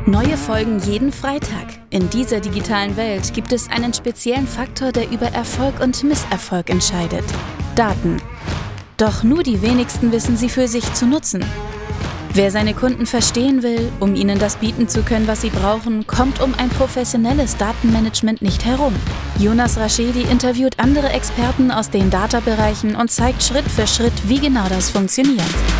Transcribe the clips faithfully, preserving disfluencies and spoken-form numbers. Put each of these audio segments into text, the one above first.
Neue Folgen jeden Freitag. In dieser digitalen Welt gibt es einen speziellen Faktor, der über Erfolg und Misserfolg entscheidet. Daten. Doch nur die wenigsten wissen sie für sich zu nutzen. Wer seine Kunden verstehen will, um ihnen das bieten zu können, was sie brauchen, kommt um ein professionelles Datenmanagement nicht herum. Jonas Raschedi interviewt andere Experten aus den Data-Bereichen und zeigt Schritt für Schritt, wie genau das funktioniert.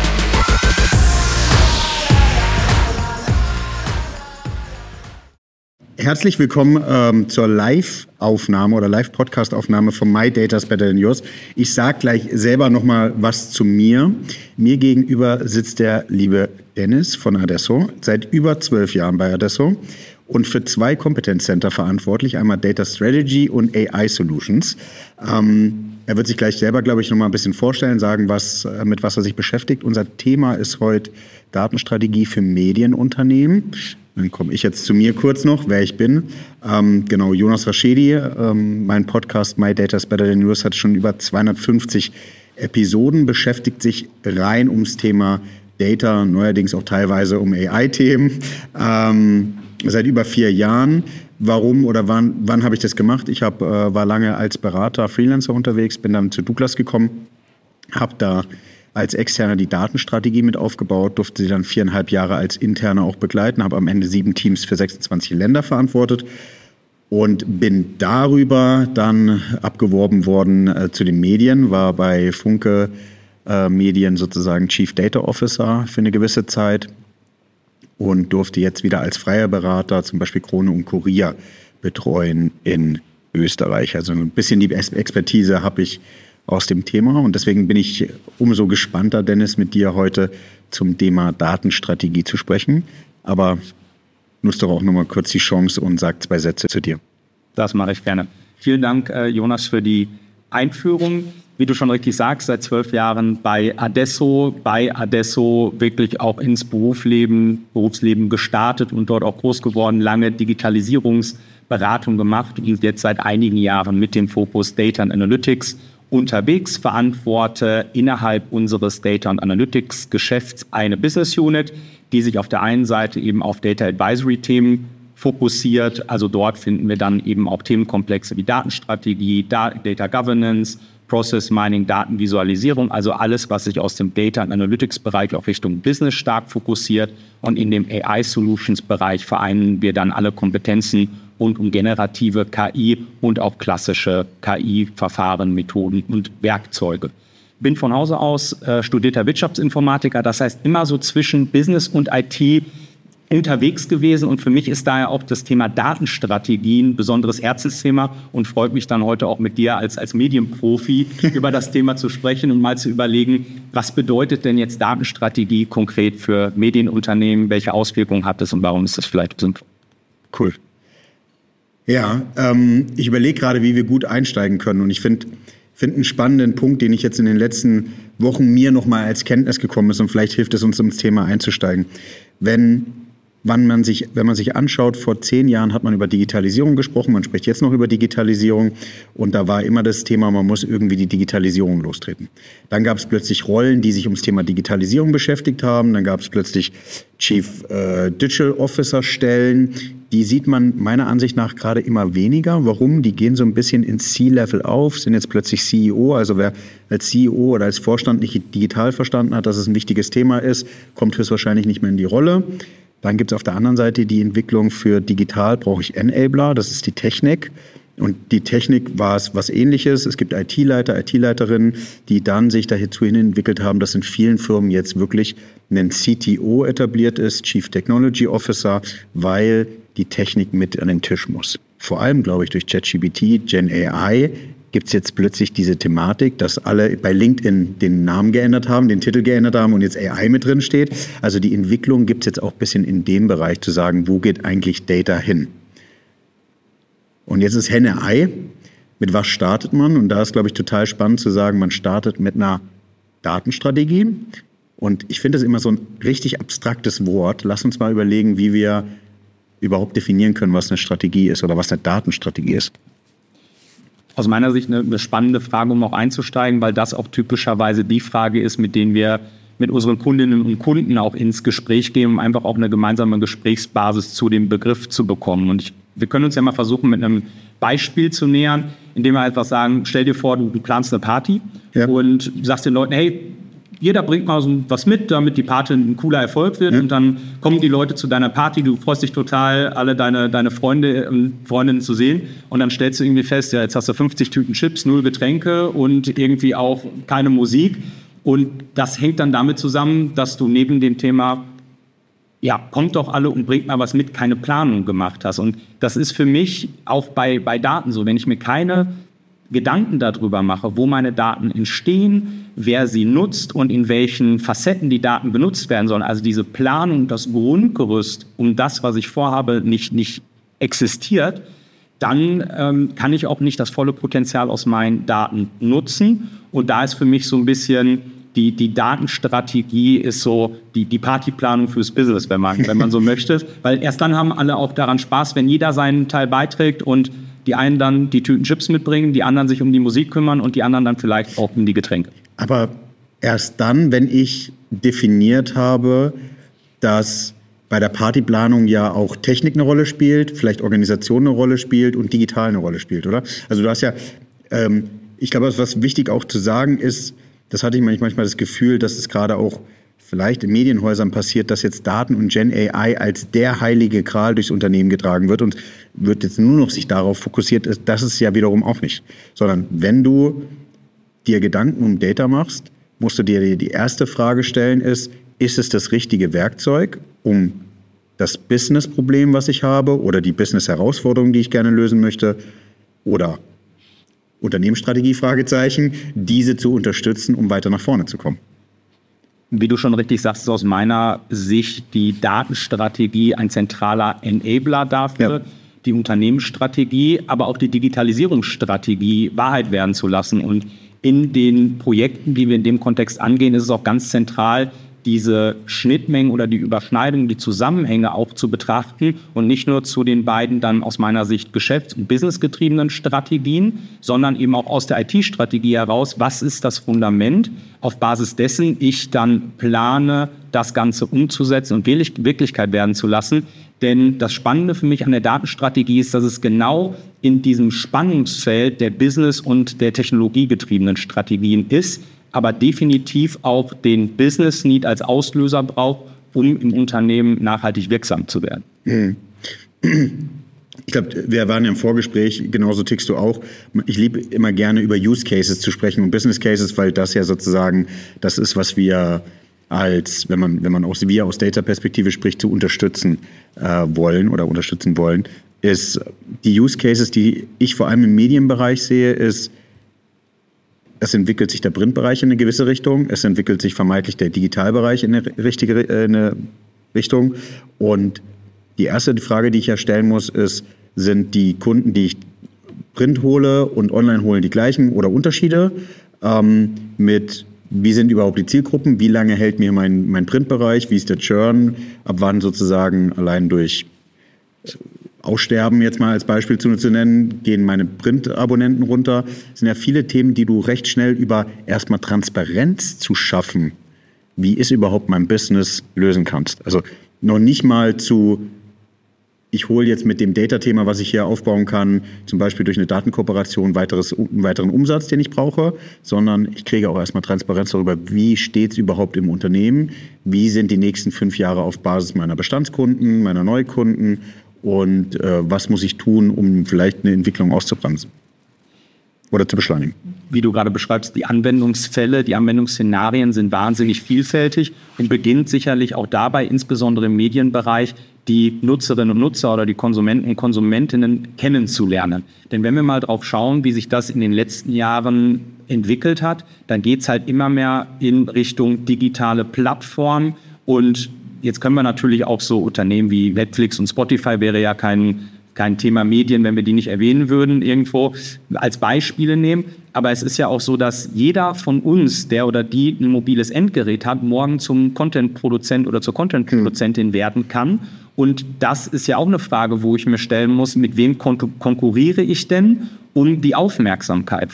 Herzlich willkommen ähm, zur Live-Aufnahme oder Live-Podcast-Aufnahme von My Data's Better Than Yours. Ich sage gleich selber noch mal was zu mir. Mir gegenüber sitzt der liebe Dennis von Adesso, seit über zwölf Jahren bei Adesso und für zwei Kompetenzcenter verantwortlich, einmal Data Strategy und A I Solutions. Ähm, er wird sich gleich selber, glaube ich, noch mal ein bisschen vorstellen, sagen, was, mit was er sich beschäftigt. Unser Thema ist heute Datenstrategie für Medienunternehmen. Dann komme ich jetzt zu mir kurz noch, wer ich bin. Ähm, genau, Jonas Raschedi, ähm, mein Podcast My Data's Better Than Yours hat schon über zweihundertfünfzig Episoden, beschäftigt sich rein ums Thema Data, neuerdings auch teilweise um A I-Themen. Ähm, seit über vier Jahren. Warum oder wann, wann habe ich das gemacht? Ich hab, äh, war lange als Berater, Freelancer unterwegs, bin dann zu Douglas gekommen, habe da als Externer die Datenstrategie mit aufgebaut, durfte sie dann viereinhalb Jahre als Interner auch begleiten, habe am Ende sieben Teams für sechsundzwanzig Länder verantwortet und bin darüber dann abgeworben worden äh, zu den Medien, war bei Funke äh, Medien sozusagen Chief Data Officer für eine gewisse Zeit und durfte jetzt wieder als freier Berater zum Beispiel Krone und Kurier betreuen in Österreich. Also ein bisschen die Expertise habe ich aus dem Thema. Und deswegen bin ich umso gespannter, Dennis, mit dir heute zum Thema Datenstrategie zu sprechen. Aber nutzt doch auch noch mal kurz die Chance und sag zwei Sätze zu dir. Das mache ich gerne. Vielen Dank, äh, Jonas, für die Einführung. Wie du schon richtig sagst, seit zwölf Jahren bei Adesso, bei Adesso wirklich auch ins Berufsleben, Berufsleben gestartet und dort auch groß geworden, lange Digitalisierungsberatung gemacht und jetzt seit einigen Jahren mit dem Fokus Data and Analytics unterwegs, verantworte innerhalb unseres Data and Analytics Geschäfts eine Business Unit, die sich auf der einen Seite eben auf Data Advisory Themen fokussiert. Also dort finden wir dann eben auch Themenkomplexe wie Datenstrategie, Data Governance, Process Mining, Datenvisualisierung, also alles, was sich aus dem Data and Analytics Bereich auch Richtung Business stark fokussiert. Und in dem A I Solutions Bereich vereinen wir dann alle Kompetenzen rund um generative K I und auch klassische K I-Verfahren, Methoden und Werkzeuge. Bin von Hause aus äh, studierter Wirtschaftsinformatiker, das heißt immer so zwischen Business und I T unterwegs gewesen und für mich ist daher auch das Thema Datenstrategie ein besonderes Herzensthema und freut mich dann heute auch mit dir als, als Medienprofi über das Thema zu sprechen und mal zu überlegen, was bedeutet denn jetzt Datenstrategie konkret für Medienunternehmen, welche Auswirkungen hat es und warum ist das vielleicht sinnvoll? Cool. Ja, ähm, ich überlege gerade, wie wir gut einsteigen können und ich finde finde einen spannenden Punkt, den ich jetzt in den letzten Wochen mir nochmal als Kenntnis gekommen ist und vielleicht hilft es uns, ins Thema einzusteigen. Wenn Wann man sich, wenn man sich anschaut, vor zehn Jahren hat man über Digitalisierung gesprochen, man spricht jetzt noch über Digitalisierung und da war immer das Thema, man muss irgendwie die Digitalisierung lostreten. Dann gab es plötzlich Rollen, die sich ums Thema Digitalisierung beschäftigt haben, dann gab es plötzlich Chief äh, Digital Officer Stellen, die sieht man meiner Ansicht nach gerade immer weniger. Warum? Die gehen so ein bisschen ins C-Level auf, sind jetzt plötzlich C E O, also wer als C E O oder als Vorstand nicht digital verstanden hat, dass es ein wichtiges Thema ist, kommt höchstwahrscheinlich nicht mehr in die Rolle. Dann gibt es auf der anderen Seite die Entwicklung für digital, brauche ich Enabler, das ist die Technik. Und die Technik war es was Ähnliches. Es gibt I T-Leiter, I T-Leiterinnen, die dann sich dazu hin entwickelt haben, dass in vielen Firmen jetzt wirklich ein C T O etabliert ist, Chief Technology Officer, weil die Technik mit an den Tisch muss. Vor allem, glaube ich, durch ChatGPT, Gen A I, gibt es jetzt plötzlich diese Thematik, dass alle bei LinkedIn den Namen geändert haben, den Titel geändert haben und jetzt A I mit drin steht. Also die Entwicklung gibt es jetzt auch ein bisschen in dem Bereich zu sagen, wo geht eigentlich Data hin? Und jetzt ist Henne-Ei. Mit was startet man? Und da ist, glaube ich, total spannend zu sagen, man startet mit einer Datenstrategie. Und ich finde das immer so ein richtig abstraktes Wort. Lass uns mal überlegen, wie wir überhaupt definieren können, was eine Strategie ist oder was eine Datenstrategie ist. Aus meiner Sicht eine, eine spannende Frage, um auch einzusteigen, weil das auch typischerweise die Frage ist, mit denen wir mit unseren Kundinnen und Kunden auch ins Gespräch gehen, um einfach auch eine gemeinsame Gesprächsbasis zu dem Begriff zu bekommen. Und ich, wir können uns ja mal versuchen, mit einem Beispiel zu nähern, indem wir einfach sagen, stell dir vor, du, du planst eine Party ja. und sagst den Leuten, hey, jeder bringt mal so was mit, damit die Party ein cooler Erfolg wird. Ja. Und dann kommen die Leute zu deiner Party, du freust dich total, alle deine, deine Freunde und Freundinnen zu sehen. Und dann stellst du irgendwie fest, ja, jetzt hast du fünfzig Tüten Chips, null Getränke und irgendwie auch keine Musik. Und das hängt dann damit zusammen, dass du neben dem Thema, ja, kommt doch alle und bringt mal was mit, keine Planung gemacht hast. Und das ist für mich auch bei, bei Daten so, wenn ich mir keine Gedanken darüber mache, wo meine Daten entstehen, wer sie nutzt und in welchen Facetten die Daten genutzt werden sollen. Also diese Planung, das Grundgerüst, um das, was ich vorhabe, nicht, nicht existiert, dann ähm, kann ich auch nicht das volle Potenzial aus meinen Daten nutzen. Und da ist für mich so ein bisschen die, die Datenstrategie ist so die, die Partyplanung fürs Business, wenn man, wenn man so möchte. Weil erst dann haben alle auch daran Spaß, wenn jeder seinen Teil beiträgt und die einen dann die Tüten Chips mitbringen, die anderen sich um die Musik kümmern und die anderen dann vielleicht auch um die Getränke. Aber erst dann, wenn ich definiert habe, dass bei der Partyplanung ja auch Technik eine Rolle spielt, vielleicht Organisation eine Rolle spielt und digital eine Rolle spielt, oder? Also du hast ja, ähm, ich glaube, was wichtig auch zu sagen ist, das hatte ich manchmal das Gefühl, dass es gerade auch vielleicht in Medienhäusern passiert, dass jetzt Daten und Gen A I als der heilige Gral durchs Unternehmen getragen wird und wird jetzt nur noch sich darauf fokussiert. Das ist ja wiederum auch nicht. Sondern wenn du dir Gedanken um Data machst, musst du dir die erste Frage stellen, ist, ist es das richtige Werkzeug, um das Business-Problem, was ich habe, oder die Business-Herausforderung, die ich gerne lösen möchte, oder Unternehmensstrategie, Fragezeichen, diese zu unterstützen, um weiter nach vorne zu kommen. Wie du schon richtig sagst, ist aus meiner Sicht die Datenstrategie ein zentraler Enabler dafür, ja. die Unternehmensstrategie, aber auch die Digitalisierungsstrategie Wahrheit werden zu lassen. Und in den Projekten, die wir in dem Kontext angehen, ist es auch ganz zentral, diese Schnittmengen oder die Überschneidungen, die Zusammenhänge auch zu betrachten und nicht nur zu den beiden dann aus meiner Sicht geschäfts- und businessgetriebenen Strategien, sondern eben auch aus der I T-Strategie heraus, was ist das Fundament, auf Basis dessen ich dann plane, das Ganze umzusetzen und Wirklichkeit werden zu lassen. Denn das Spannende für mich an der Datenstrategie ist, dass es genau in diesem Spannungsfeld der business- und der technologiegetriebenen Strategien ist, aber definitiv auch den Business Need als Auslöser braucht, um im Unternehmen nachhaltig wirksam zu werden. Ich glaube, wir waren ja im Vorgespräch, genauso tickst du auch. Ich liebe immer gerne über Use Cases zu sprechen und Business Cases, weil das ja sozusagen das ist, was wir als, wenn man, wenn man aus, wir aus Data-Perspektive spricht, zu unterstützen äh, wollen oder unterstützen wollen, ist die Use Cases, die ich vor allem im Medienbereich sehe, ist, es entwickelt sich der Printbereich in eine gewisse Richtung, es entwickelt sich vermeintlich der Digitalbereich in eine richtige äh, eine Richtung. Und die erste Frage, die ich ja stellen muss, ist, sind die Kunden, die ich Print hole und online holen, die gleichen oder Unterschiede? Ähm, mit, wie sind überhaupt die Zielgruppen? Wie lange hält mir mein, mein Printbereich? Wie ist der Churn? Ab wann sozusagen allein durch Aussterben jetzt mal als Beispiel zu, zu nennen, gehen meine Print-Abonnenten runter. Das sind ja viele Themen, die du recht schnell über erstmal Transparenz zu schaffen, wie ist überhaupt mein Business, lösen kannst. Also noch nicht mal zu, ich hole jetzt mit dem Data-Thema, was ich hier aufbauen kann, zum Beispiel durch eine Datenkooperation weiteres, einen weiteren Umsatz, den ich brauche, sondern ich kriege auch erstmal Transparenz darüber, wie steht es überhaupt im Unternehmen, wie sind die nächsten fünf Jahre auf Basis meiner Bestandskunden, meiner Neukunden, und äh, was muss ich tun, um vielleicht eine Entwicklung auszubremsen oder zu beschleunigen. Wie du gerade beschreibst, die Anwendungsfälle, die Anwendungsszenarien sind wahnsinnig vielfältig und beginnt sicherlich auch dabei, insbesondere im Medienbereich, die Nutzerinnen und Nutzer oder die Konsumenten und Konsumentinnen kennenzulernen. Denn wenn wir mal drauf schauen, wie sich das in den letzten Jahren entwickelt hat, dann geht es halt immer mehr in Richtung digitale Plattformen. Und jetzt können wir natürlich auch so Unternehmen wie Netflix und Spotify, wäre ja kein, kein Thema Medien, wenn wir die nicht erwähnen würden, irgendwo als Beispiele nehmen. Aber es ist ja auch so, dass jeder von uns, der oder die ein mobiles Endgerät hat, morgen zum Content-Produzent oder zur Content-Produzentin werden kann. Und das ist ja auch eine Frage, wo ich mir stellen muss, mit wem kon- konkurriere ich denn um die Aufmerksamkeit? Weil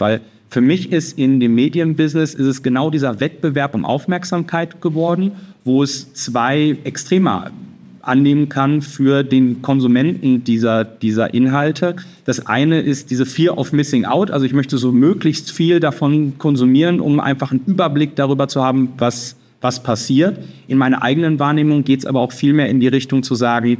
Für mich ist in dem Medienbusiness ist es genau dieser Wettbewerb um Aufmerksamkeit geworden, wo es zwei Extreme annehmen kann für den Konsumenten dieser, dieser Inhalte. Das eine ist diese Fear of Missing Out, also ich möchte so möglichst viel davon konsumieren, um einfach einen Überblick darüber zu haben, was, was passiert. In meiner eigenen Wahrnehmung geht es aber auch viel mehr in die Richtung zu sagen,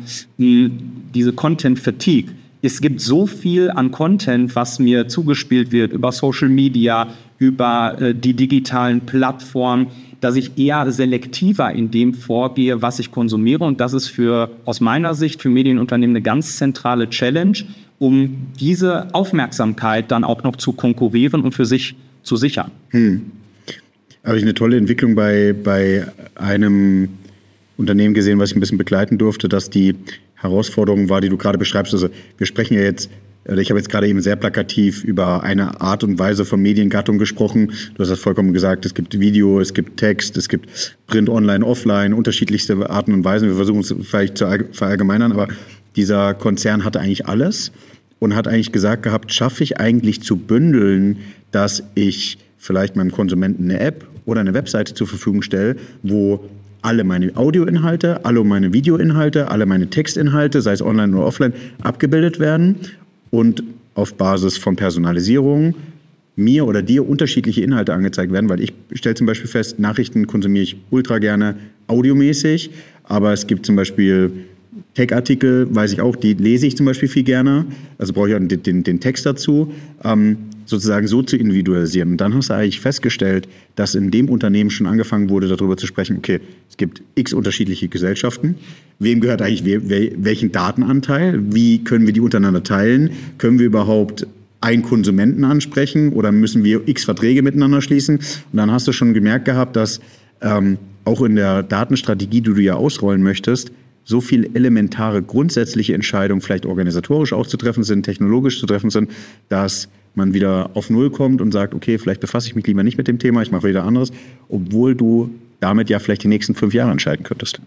diese Content Fatigue. Es gibt so viel an Content, was mir zugespielt wird über Social Media, über äh, die digitalen Plattformen, dass ich eher selektiver in dem vorgehe, was ich konsumiere. Und das ist für, aus meiner Sicht für Medienunternehmen eine ganz zentrale Challenge, um diese Aufmerksamkeit dann auch noch zu konkurrieren und für sich zu sichern. Hm. Habe ich eine tolle Entwicklung bei, bei einem Unternehmen gesehen, was ich ein bisschen begleiten durfte, dass die Herausforderung war, die du gerade beschreibst. Also wir sprechen ja jetzt, ich habe jetzt gerade eben sehr plakativ über eine Art und Weise von Mediengattung gesprochen. Du hast das vollkommen gesagt, es gibt Video, es gibt Text, es gibt Print, Online, Offline, unterschiedlichste Arten und Weisen. Wir versuchen es vielleicht zu verallgemeinern, aber dieser Konzern hatte eigentlich alles und hat eigentlich gesagt gehabt, schaffe ich eigentlich zu bündeln, dass ich vielleicht meinem Konsumenten eine App oder eine Webseite zur Verfügung stelle, wo alle meine Audioinhalte, alle meine Videoinhalte, alle meine Textinhalte, sei es online oder offline, abgebildet werden und auf Basis von Personalisierung mir oder dir unterschiedliche Inhalte angezeigt werden, weil ich stelle zum Beispiel fest, Nachrichten konsumiere ich ultra gerne audiomäßig, aber es gibt zum Beispiel Tech-Artikel, weiß ich auch, die lese ich zum Beispiel viel gerne, also brauche ich auch den, den, den Text dazu, ähm, sozusagen so zu individualisieren. Und dann hast du eigentlich festgestellt, dass in dem Unternehmen schon angefangen wurde, darüber zu sprechen, okay, es gibt x unterschiedliche Gesellschaften. Wem gehört eigentlich we- welchen Datenanteil? Wie können wir die untereinander teilen? Können wir überhaupt einen Konsumenten ansprechen oder müssen wir x Verträge miteinander schließen? Und dann hast du schon gemerkt gehabt, dass ähm, auch in der Datenstrategie, die du ja ausrollen möchtest, so viele elementare, grundsätzliche Entscheidungen vielleicht organisatorisch auch zu treffen sind, technologisch zu treffen sind, dass man wieder auf Null kommt und sagt, okay, vielleicht befasse ich mich lieber nicht mit dem Thema, ich mache wieder anderes, obwohl du damit ja vielleicht die nächsten fünf Jahre entscheiden könntest.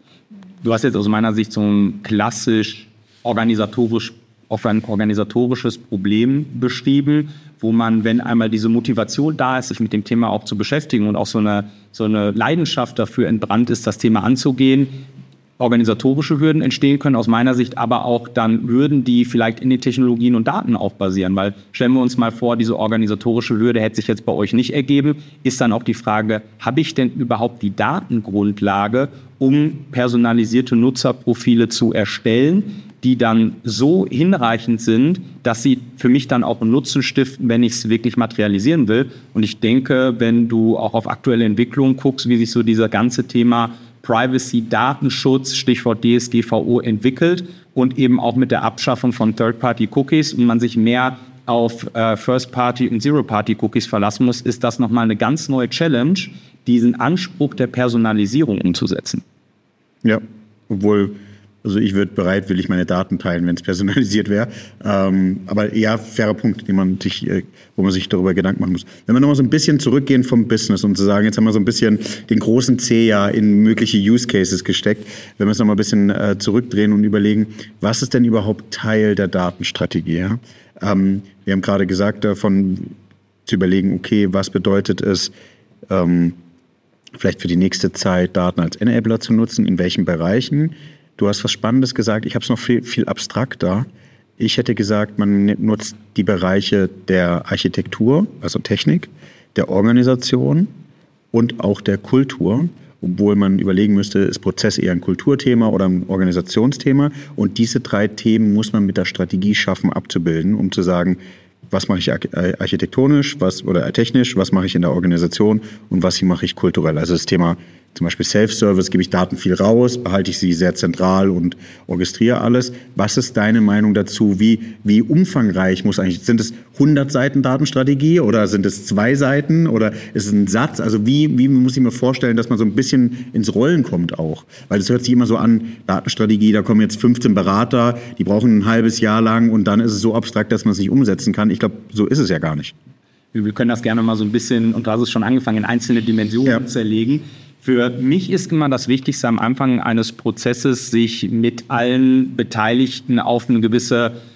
Du hast jetzt aus meiner Sicht so ein klassisch organisatorisch, auf ein organisatorisches Problem beschrieben, wo man, wenn einmal diese Motivation da ist, sich mit dem Thema auch zu beschäftigen und auch so eine, so eine Leidenschaft dafür entbrannt ist, das Thema anzugehen, organisatorische Hürden entstehen können, aus meiner Sicht aber auch dann Hürden, die vielleicht in den Technologien und Daten auch basieren. Weil stellen wir uns mal vor, diese organisatorische Hürde hätte sich jetzt bei euch nicht ergeben, ist dann auch die Frage, habe ich denn überhaupt die Datengrundlage, um personalisierte Nutzerprofile zu erstellen, die dann so hinreichend sind, dass sie für mich dann auch einen Nutzen stiften, wenn ich es wirklich materialisieren will. Und ich denke, wenn du auch auf aktuelle Entwicklungen guckst, wie sich so dieser ganze Thema Privacy, Datenschutz, Stichwort D S G V O entwickelt und eben auch mit der Abschaffung von Third-Party-Cookies und man sich mehr auf äh, First-Party- und Zero-Party-Cookies verlassen muss, ist das nochmal eine ganz neue Challenge, diesen Anspruch der Personalisierung umzusetzen. Ja, obwohl, also ich würde bereitwillig meine Daten teilen, wenn es personalisiert wäre. Ähm, aber ja, fairer Punkt, den man sich, äh, wo man sich darüber Gedanken machen muss. Wenn wir nochmal so ein bisschen zurückgehen vom Business und zu sagen, jetzt haben wir so ein bisschen den großen C ja in mögliche Use Cases gesteckt, wenn wir es nochmal ein bisschen äh, zurückdrehen und überlegen, was ist denn überhaupt Teil der Datenstrategie? Ja? Ähm, wir haben gerade gesagt, davon zu überlegen, okay, was bedeutet es, ähm, vielleicht für die nächste Zeit Daten als Enabler zu nutzen, in welchen Bereichen? Du hast was Spannendes gesagt, ich habe es noch viel, viel abstrakter. Ich hätte gesagt, man nutzt die Bereiche der Architektur, also Technik, der Organisation und auch der Kultur, obwohl man überlegen müsste, ist Prozess eher ein Kulturthema oder ein Organisationsthema? Und diese drei Themen muss man mit der Strategie schaffen abzubilden, um zu sagen, was mache ich architektonisch was, oder technisch, was mache ich in der Organisation und was mache ich kulturell. Also das Thema zum Beispiel Self-Service, gebe ich Daten viel raus, behalte ich sie sehr zentral und orchestriere alles. Was ist deine Meinung dazu? Wie, wie umfangreich muss eigentlich, sind es hundert Seiten Datenstrategie oder sind es zwei Seiten oder ist es ein Satz? Also wie, wie muss ich mir vorstellen, dass man so ein bisschen ins Rollen kommt auch? Weil es hört sich immer so an, Datenstrategie, da kommen jetzt fünfzehn Berater, die brauchen ein halbes Jahr lang und dann ist es so abstrakt, dass man es nicht umsetzen kann. Ich glaube, so ist es ja gar nicht. Wir können das gerne mal so ein bisschen, und du hast es schon angefangen, in einzelne Dimensionen ja. zerlegen. Für mich ist immer das Wichtigste am Anfang eines Prozesses, sich mit allen Beteiligten auf eine gewisse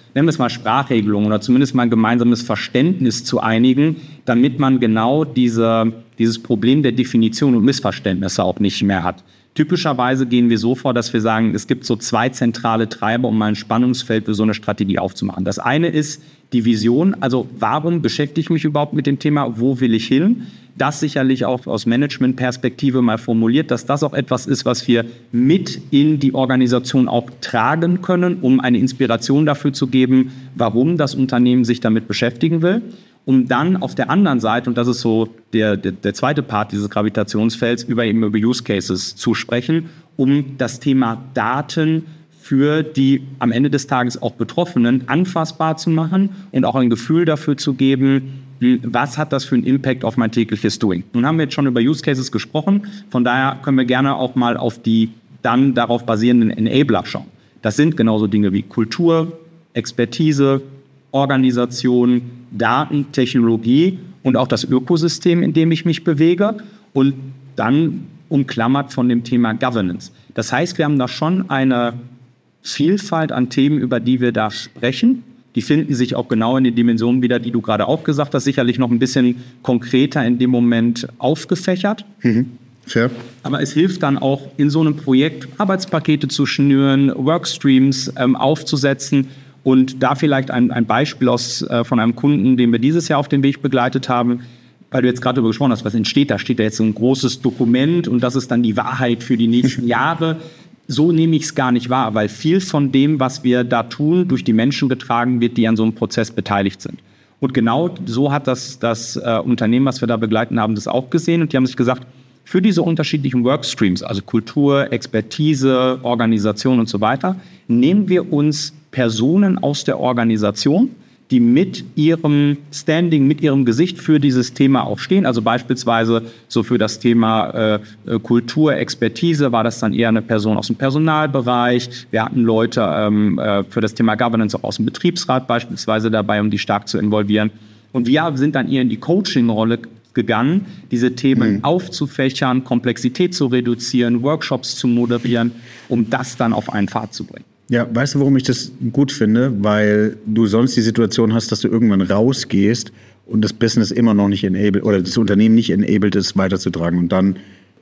nennen wir es mal Sprachregelung oder zumindest mal ein gemeinsames Verständnis zu einigen, damit man genau diese, dieses Problem der Definition und Missverständnisse auch nicht mehr hat. Typischerweise gehen wir so vor, dass wir sagen, es gibt so zwei zentrale Treiber, um mal ein Spannungsfeld für so eine Strategie aufzumachen. Das eine ist die Vision, also warum beschäftige ich mich überhaupt mit dem Thema, wo will ich hin? Das sicherlich auch aus Management-Perspektive mal formuliert, dass das auch etwas ist, was wir mit in die Organisation auch tragen können, um eine Inspiration dafür zu geben, warum das Unternehmen sich damit beschäftigen will. Um dann auf der anderen Seite, und das ist so der, der, der zweite Part dieses Gravitationsfelds, über eben über Use Cases zu sprechen, um das Thema Daten für die am Ende des Tages auch Betroffenen anfassbar zu machen und auch ein Gefühl dafür zu geben, was hat das für einen Impact auf mein tägliches Doing. Nun haben wir jetzt schon über Use Cases gesprochen, von daher können wir gerne auch mal auf die dann darauf basierenden Enabler schauen. Das sind genauso Dinge wie Kultur, Expertise, Organisation, Daten, Technologie und auch das Ökosystem, in dem ich mich bewege und dann umklammert von dem Thema Governance. Das heißt, wir haben da schon eine Vielfalt an Themen, über die wir da sprechen. Die finden sich auch genau in den Dimensionen wieder, die du gerade auch gesagt hast, sicherlich noch ein bisschen konkreter in dem Moment aufgefächert. Mhm. Fair. Aber es hilft dann auch, in so einem Projekt Arbeitspakete zu schnüren, Workstreams ähm, aufzusetzen. Und da vielleicht ein, ein Beispiel aus, äh, von einem Kunden, den wir dieses Jahr auf dem Weg begleitet haben, weil du jetzt gerade darüber gesprochen hast, was entsteht, da steht da jetzt so ein großes Dokument und das ist dann die Wahrheit für die nächsten Jahre. So nehme ich es gar nicht wahr, weil viel von dem, was wir da tun, durch die Menschen getragen wird, die an so einem Prozess beteiligt sind. Und genau so hat das, das äh, Unternehmen, was wir da begleiten haben, das auch gesehen und die haben sich gesagt, für diese unterschiedlichen Workstreams, also Kultur, Expertise, Organisation und so weiter, nehmen wir uns Personen aus der Organisation, die mit ihrem Standing, mit ihrem Gesicht für dieses Thema auch stehen. Also beispielsweise so für das Thema äh, Kultur, Expertise war das dann eher eine Person aus dem Personalbereich. Wir hatten Leute ähm, äh, für das Thema Governance auch aus dem Betriebsrat beispielsweise dabei, um die stark zu involvieren. Und wir sind dann eher in die Coaching-Rolle gegangen, diese Themen mhm. aufzufächern, Komplexität zu reduzieren, Workshops zu moderieren, um das dann auf einen Pfad zu bringen. Ja, weißt du, warum ich das gut finde? Weil du sonst die Situation hast, dass du irgendwann rausgehst und das Business immer noch nicht enabled oder das Unternehmen nicht enabled ist, weiterzutragen. Und dann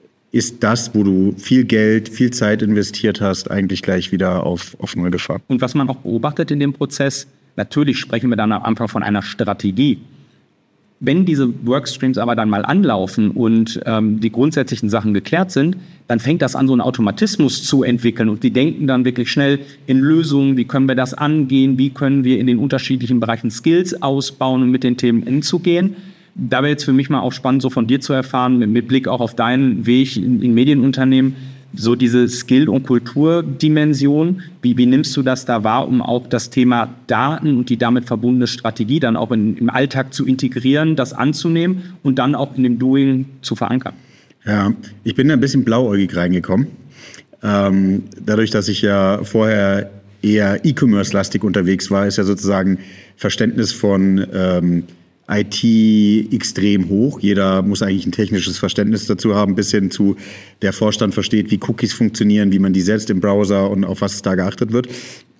ist das, wo du viel Geld, viel Zeit investiert hast, eigentlich gleich wieder auf, auf neue Gefahr. Und was man auch beobachtet in dem Prozess, natürlich sprechen wir dann am Anfang von einer Strategie. Wenn diese Workstreams aber dann mal anlaufen und ähm, die grundsätzlichen Sachen geklärt sind, dann fängt das an, so einen Automatismus zu entwickeln. Und die denken dann wirklich schnell in Lösungen, wie können wir das angehen, wie können wir in den unterschiedlichen Bereichen Skills ausbauen und mit den Themen umzugehen. Da wäre jetzt für mich mal auch spannend, so von dir zu erfahren, mit, mit Blick auch auf deinen Weg in, in Medienunternehmen, so diese Skill- und Kulturdimension, wie, wie nimmst du das da wahr, um auch das Thema Daten und die damit verbundene Strategie dann auch in, im Alltag zu integrieren, das anzunehmen und dann auch in dem Doing zu verankern? Ja, ich bin da ein bisschen blauäugig reingekommen. Ähm, dadurch, dass ich ja vorher eher E-Commerce-lastig unterwegs war, ist ja sozusagen Verständnis von ähm, I T extrem hoch. Jeder muss eigentlich ein technisches Verständnis dazu haben, bis hin zu der Vorstand versteht, wie Cookies funktionieren, wie man die setzt im Browser und auf was da geachtet wird.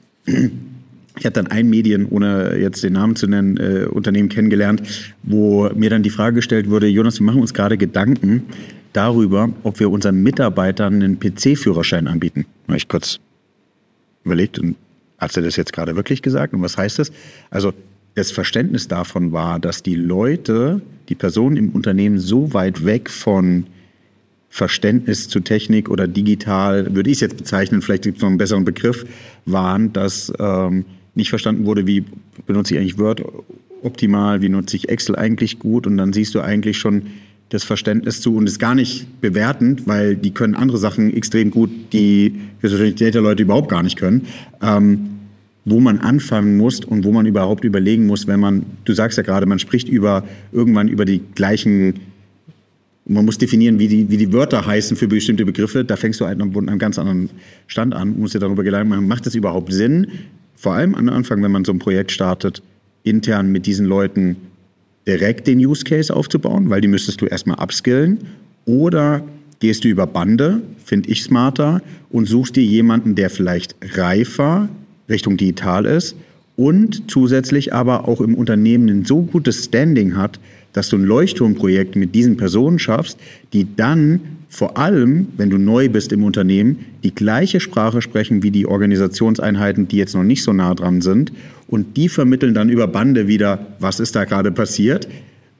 Ich habe dann ein Medien, ohne jetzt den Namen zu nennen, äh, Unternehmen kennengelernt, wo mir dann die Frage gestellt wurde, Jonas, wir machen uns gerade Gedanken darüber, ob wir unseren Mitarbeitern einen P C-Führerschein anbieten. Da habe ich kurz überlegt, und hat sie das jetzt gerade wirklich gesagt? Und was heißt das? Also das Verständnis davon war, dass die Leute, die Personen im Unternehmen so weit weg von Verständnis zu Technik oder digital, würde ich es jetzt bezeichnen, vielleicht gibt es noch einen besseren Begriff, waren, dass ähm, nicht verstanden wurde, wie benutze ich eigentlich Word optimal, wie nutze ich Excel eigentlich gut, und dann siehst du eigentlich schon das Verständnis zu und ist gar nicht bewertend, weil die können andere Sachen extrem gut, die Data-Leute überhaupt gar nicht können. Ähm, wo man anfangen muss und wo man überhaupt überlegen muss, wenn man, du sagst ja gerade, man spricht über irgendwann über die gleichen, man muss definieren, wie die, wie die Wörter heißen für bestimmte Begriffe, da fängst du halt an einem ganz anderen Stand an, musst dir darüber Gedanken machen, macht das überhaupt Sinn, vor allem am Anfang, wenn man so ein Projekt startet, intern mit diesen Leuten direkt den Use Case aufzubauen, weil die müsstest du erstmal upskillen, oder gehst du über Bande, finde ich smarter, und suchst dir jemanden, der vielleicht reifer Richtung digital ist und zusätzlich aber auch im Unternehmen ein so gutes Standing hat, dass du ein Leuchtturmprojekt mit diesen Personen schaffst, die dann vor allem, wenn du neu bist im Unternehmen, die gleiche Sprache sprechen wie die Organisationseinheiten, die jetzt noch nicht so nah dran sind. Und die vermitteln dann über Bande wieder, was ist da gerade passiert,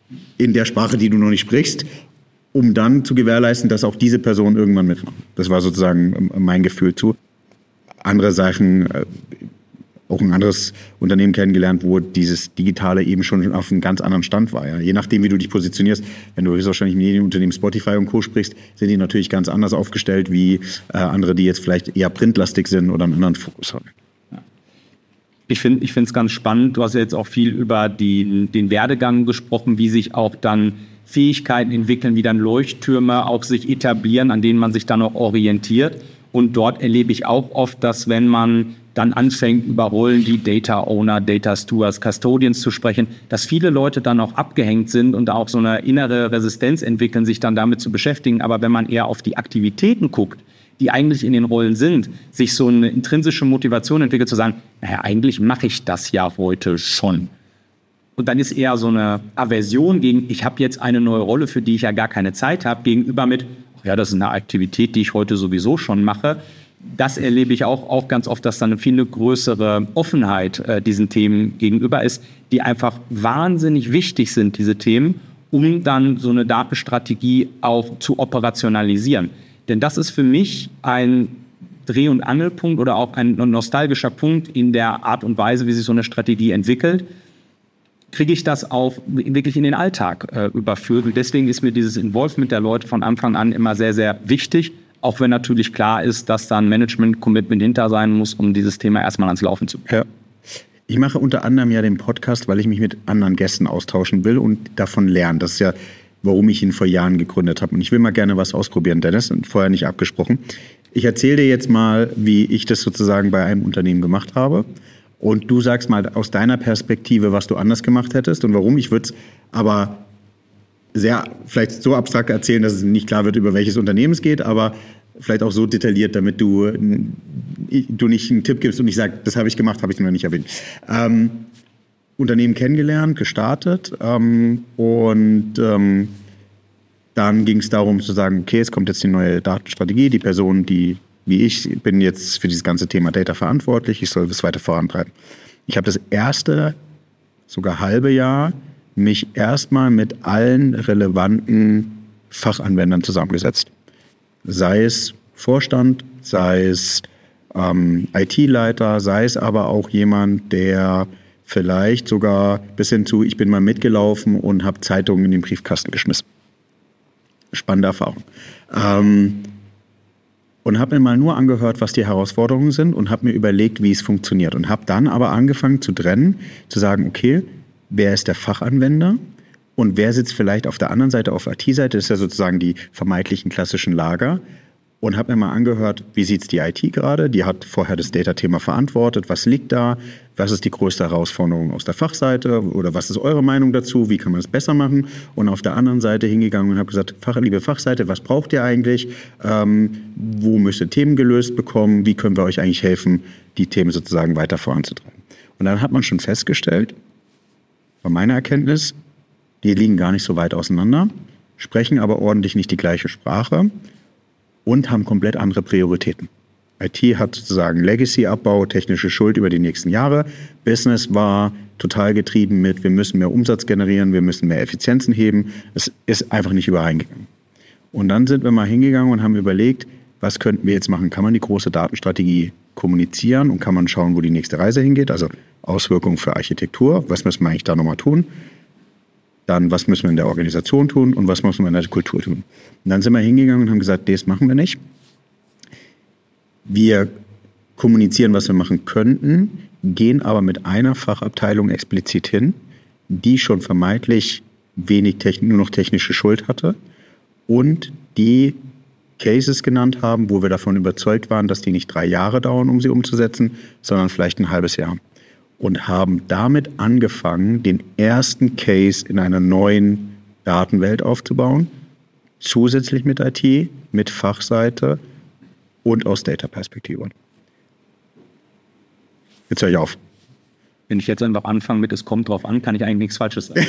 in der Sprache, die du noch nicht sprichst, um dann zu gewährleisten, dass auch diese Personen irgendwann mitmachen. Das war sozusagen mein Gefühl zu. Andere Sachen, auch ein anderes Unternehmen kennengelernt, wo dieses Digitale eben schon auf einem ganz anderen Stand war. Ja. Je nachdem, wie du dich positionierst, wenn du höchstwahrscheinlich mit jedem Unternehmen Spotify und Co. sprichst, sind die natürlich ganz anders aufgestellt wie äh, andere, die jetzt vielleicht eher printlastig sind oder einen anderen Fokus haben. Ja. Ich finde ich finde es ganz spannend. Du hast ja jetzt auch viel über die, den Werdegang gesprochen, wie sich auch dann Fähigkeiten entwickeln, wie dann Leuchttürme auch sich etablieren, an denen man sich dann auch orientiert. Und dort erlebe ich auch oft, dass wenn man dann anfängt, über Rollen wie Data Owner, Data Stewards, Custodians zu sprechen, dass viele Leute dann auch abgehängt sind und auch so eine innere Resistenz entwickeln, sich dann damit zu beschäftigen. Aber wenn man eher auf die Aktivitäten guckt, die eigentlich in den Rollen sind, sich so eine intrinsische Motivation entwickelt, zu sagen, naja, eigentlich mache ich das ja heute schon. Und dann ist eher so eine Aversion gegen, ich habe jetzt eine neue Rolle, für die ich ja gar keine Zeit habe, gegenüber mit, ach ja, das ist eine Aktivität, die ich heute sowieso schon mache. Das erlebe ich auch, auch ganz oft, dass dann eine viel größere Offenheit äh, diesen Themen gegenüber ist, die einfach wahnsinnig wichtig sind, diese Themen, um dann so eine Datenstrategie auch zu operationalisieren. Denn das ist für mich ein Dreh- und Angelpunkt oder auch ein nostalgischer Punkt in der Art und Weise, wie sich so eine Strategie entwickelt. Kriege ich das auch wirklich in den Alltag äh, überführt. Und deswegen ist mir dieses Involvement der Leute von Anfang an immer sehr, sehr wichtig. Auch wenn natürlich klar ist, dass da ein Management-Commitment hinter sein muss, um dieses Thema erstmal ans Laufen zu bringen. Ja. Ich mache unter anderem ja den Podcast, weil ich mich mit anderen Gästen austauschen will und davon lernen. Das ist ja, warum ich ihn vor Jahren gegründet habe. Und ich will mal gerne was ausprobieren, Dennis, und vorher nicht abgesprochen. Ich erzähle dir jetzt mal, wie ich das sozusagen bei einem Unternehmen gemacht habe. Und du sagst mal aus deiner Perspektive, was du anders gemacht hättest und warum. Ich würde es aber sehr vielleicht so abstrakt erzählen, dass es nicht klar wird, über welches Unternehmen es geht, aber vielleicht auch so detailliert, damit du, du nicht einen Tipp gibst und ich sage, das habe ich gemacht, habe ich noch nicht erwähnt. Ähm, Unternehmen kennengelernt, gestartet ähm, und ähm, dann ging es darum zu sagen, okay, es kommt jetzt die neue Datenstrategie, die Person, die wie ich bin jetzt für dieses ganze Thema Data verantwortlich, ich soll das weiter vorantreiben. Ich habe das erste, sogar halbe Jahr, mich erstmal mit allen relevanten Fachanwendern zusammengesetzt. Sei es Vorstand, sei es ähm, I T-Leiter, sei es aber auch jemand, der vielleicht sogar bis hin zu, ich bin mal mitgelaufen und habe Zeitungen in den Briefkasten geschmissen. Spannende Erfahrung. Ähm, und habe mir mal nur angehört, was die Herausforderungen sind und habe mir überlegt, wie es funktioniert. Und habe dann aber angefangen zu trennen, zu sagen, okay, wer ist der Fachanwender und wer sitzt vielleicht auf der anderen Seite, auf I T-Seite, das ist ja sozusagen die vermeintlichen klassischen Lager. Und habe mir mal angehört, wie sieht es die I T gerade? Die hat vorher das Data-Thema verantwortet. Was liegt da? Was ist die größte Herausforderung aus der Fachseite? Oder was ist eure Meinung dazu? Wie kann man es besser machen? Und auf der anderen Seite hingegangen und habe gesagt, Fach, liebe Fachseite, was braucht ihr eigentlich? Ähm, wo müsst ihr Themen gelöst bekommen? Wie können wir euch eigentlich helfen, die Themen sozusagen weiter voranzutreiben? Und dann hat man schon festgestellt, bei meiner Erkenntnis, die liegen gar nicht so weit auseinander, sprechen aber ordentlich nicht die gleiche Sprache und haben komplett andere Prioritäten. I T hat sozusagen Legacy-Abbau, technische Schuld über die nächsten Jahre. Business war total getrieben mit, wir müssen mehr Umsatz generieren, wir müssen mehr Effizienzen heben. Es ist einfach nicht übereingegangen. Und dann sind wir mal hingegangen und haben überlegt, was könnten wir jetzt machen? Kann man die große Datenstrategie kommunizieren und kann man schauen, wo die nächste Reise hingeht? Also Auswirkungen für Architektur, was müssen wir eigentlich da nochmal tun? Dann, was müssen wir in der Organisation tun und was müssen wir in der Kultur tun? Und dann sind wir hingegangen und haben gesagt, das machen wir nicht. Wir kommunizieren, was wir machen könnten, gehen aber mit einer Fachabteilung explizit hin, die schon vermeintlich wenig Techn- nur noch technische Schuld hatte und die Cases genannt haben, wo wir davon überzeugt waren, dass die nicht drei Jahre dauern, um sie umzusetzen, sondern vielleicht ein halbes Jahr. Und haben damit angefangen, den ersten Case in einer neuen Datenwelt aufzubauen, zusätzlich mit I T, mit Fachseite und aus Data-Perspektive. Jetzt höre ich auf. Wenn ich jetzt einfach anfange mit, es kommt drauf an, kann ich eigentlich nichts Falsches sagen.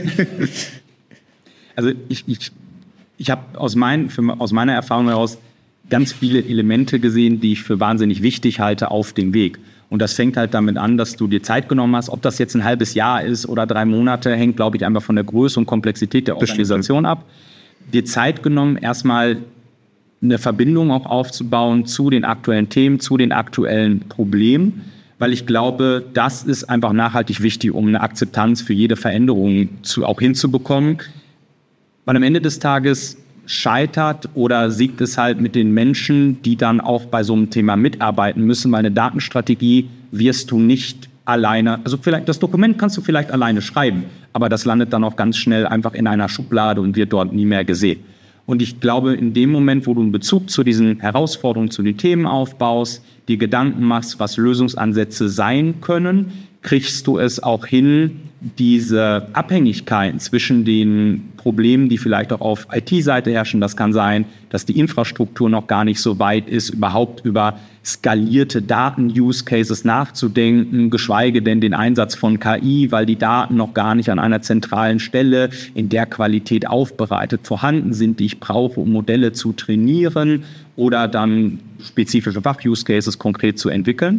Also ich, ich, ich habe aus, mein, für, aus meiner Erfahrung heraus ganz viele Elemente gesehen, die ich für wahnsinnig wichtig halte auf dem Weg. Und das fängt halt damit an, dass du dir Zeit genommen hast. Ob das jetzt ein halbes Jahr ist oder drei Monate, hängt, glaube ich, einfach von der Größe und Komplexität der Organisation ab. Dir Zeit genommen, erstmal eine Verbindung auch aufzubauen zu den aktuellen Themen, zu den aktuellen Problemen. Weil ich glaube, das ist einfach nachhaltig wichtig, um eine Akzeptanz für jede Veränderung zu, auch hinzubekommen. Weil am Ende des Tages scheitert oder siegt es halt mit den Menschen, die dann auch bei so einem Thema mitarbeiten müssen. Weil eine Datenstrategie wirst du nicht alleine, also vielleicht das Dokument kannst du vielleicht alleine schreiben, aber das landet dann auch ganz schnell einfach in einer Schublade und wird dort nie mehr gesehen. Und ich glaube, in dem Moment, wo du einen Bezug zu diesen Herausforderungen, zu den Themen aufbaust, dir Gedanken machst, was Lösungsansätze sein können, kriegst du es auch hin, diese Abhängigkeiten zwischen den Problemen, die vielleicht auch auf I T-Seite herrschen, das kann sein, dass die Infrastruktur noch gar nicht so weit ist, überhaupt über skalierte Daten-Use-Cases nachzudenken, geschweige denn den Einsatz von K I, weil die Daten noch gar nicht an einer zentralen Stelle in der Qualität aufbereitet vorhanden sind, die ich brauche, um Modelle zu trainieren oder dann spezifische Fach-Use-Cases konkret zu entwickeln.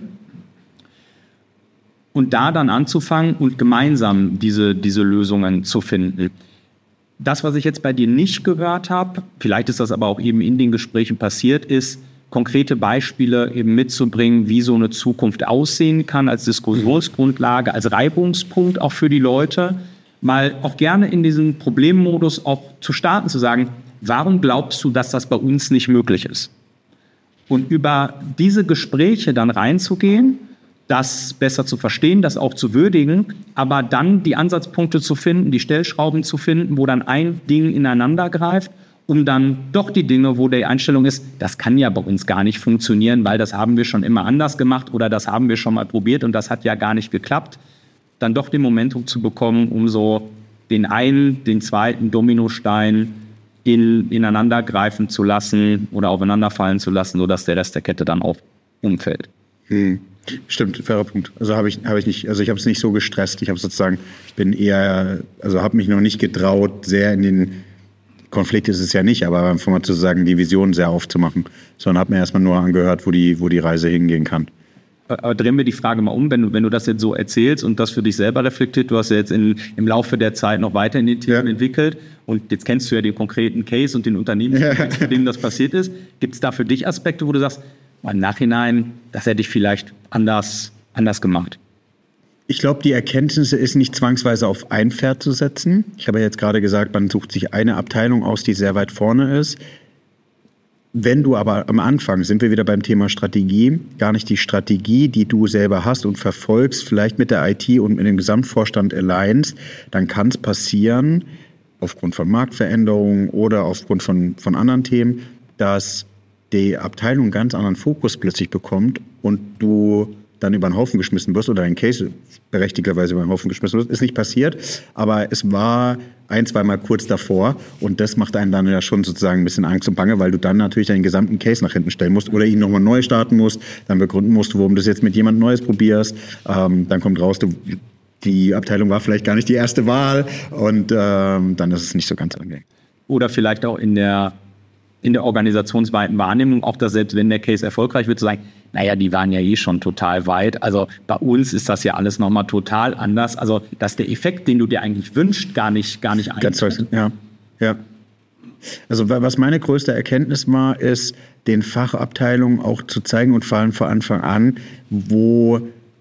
Und da dann anzufangen und gemeinsam diese, diese Lösungen zu finden. Das, was ich jetzt bei dir nicht gehört habe, vielleicht ist das aber auch eben in den Gesprächen passiert, ist, konkrete Beispiele eben mitzubringen, wie so eine Zukunft aussehen kann, als Diskussionsgrundlage, als Reibungspunkt auch für die Leute, mal auch gerne in diesen Problemmodus auch zu starten, zu sagen, warum glaubst du, dass das bei uns nicht möglich ist? Und über diese Gespräche dann reinzugehen, das besser zu verstehen, das auch zu würdigen, aber dann die Ansatzpunkte zu finden, die Stellschrauben zu finden, wo dann ein Ding ineinander greift, um dann doch die Dinge, wo die Einstellung ist, das kann ja bei uns gar nicht funktionieren, weil das haben wir schon immer anders gemacht oder das haben wir schon mal probiert und das hat ja gar nicht geklappt, dann doch den Momentum zu bekommen, um so den einen, den zweiten Dominostein in, ineinander greifen zu lassen oder aufeinanderfallen zu lassen, sodass der Rest der Kette dann auch umfällt. Hm. Stimmt, fairer Punkt. Also habe ich, habe ich nicht, also ich habe es nicht so gestresst. Ich habe sozusagen, bin eher, also habe mich noch nicht getraut, sehr in den Konflikt ist es ja nicht, aber einfach mal zu sagen, die Vision sehr aufzumachen, sondern habe mir erstmal nur angehört, wo die, wo die Reise hingehen kann. Aber drehen wir die Frage mal um, wenn du, wenn du das jetzt so erzählst und das für dich selber reflektiert, du hast ja jetzt in, im Laufe der Zeit noch weiter in den Themen ja. entwickelt und jetzt kennst du ja den konkreten Case und den Unternehmen, ja. in dem das passiert ist. Gibt es da für dich Aspekte, wo du sagst, im Nachhinein, das hätte ich vielleicht anders, anders gemacht? Ich glaube, die Erkenntnis ist nicht zwangsweise auf ein Pferd zu setzen. Ich habe ja jetzt gerade gesagt, man sucht sich eine Abteilung aus, die sehr weit vorne ist. Wenn du aber am Anfang, sind wir wieder beim Thema Strategie, gar nicht die Strategie, die du selber hast und verfolgst, vielleicht mit der I T und mit dem Gesamtvorstand alignst, dann kann es passieren, aufgrund von Marktveränderungen oder aufgrund von, von anderen Themen, dass die Abteilung einen ganz anderen Fokus plötzlich bekommt und du dann über den Haufen geschmissen wirst oder dein Case berechtigterweise über den Haufen geschmissen wird. Ist nicht passiert, aber es war ein, zweimal kurz davor und das macht einen dann ja schon sozusagen ein bisschen Angst und Bange, weil du dann natürlich deinen gesamten Case nach hinten stellen musst oder ihn nochmal neu starten musst, dann begründen musst, warum du es jetzt mit jemand Neues probierst. Ähm, dann kommt raus, du, die Abteilung war vielleicht gar nicht die erste Wahl und ähm, dann ist es nicht so ganz angenehm. Oder vielleicht auch in der in der organisationsweiten Wahrnehmung, auch dass selbst wenn der Case erfolgreich wird, zu sagen, naja, die waren ja eh schon total weit. Also bei uns ist das ja alles nochmal total anders. Also dass der Effekt, den du dir eigentlich wünschst, gar nicht, gar nicht eintritt. Ja, ja. Also was meine größte Erkenntnis war, ist, den Fachabteilungen auch zu zeigen und vor allem von Anfang an, wo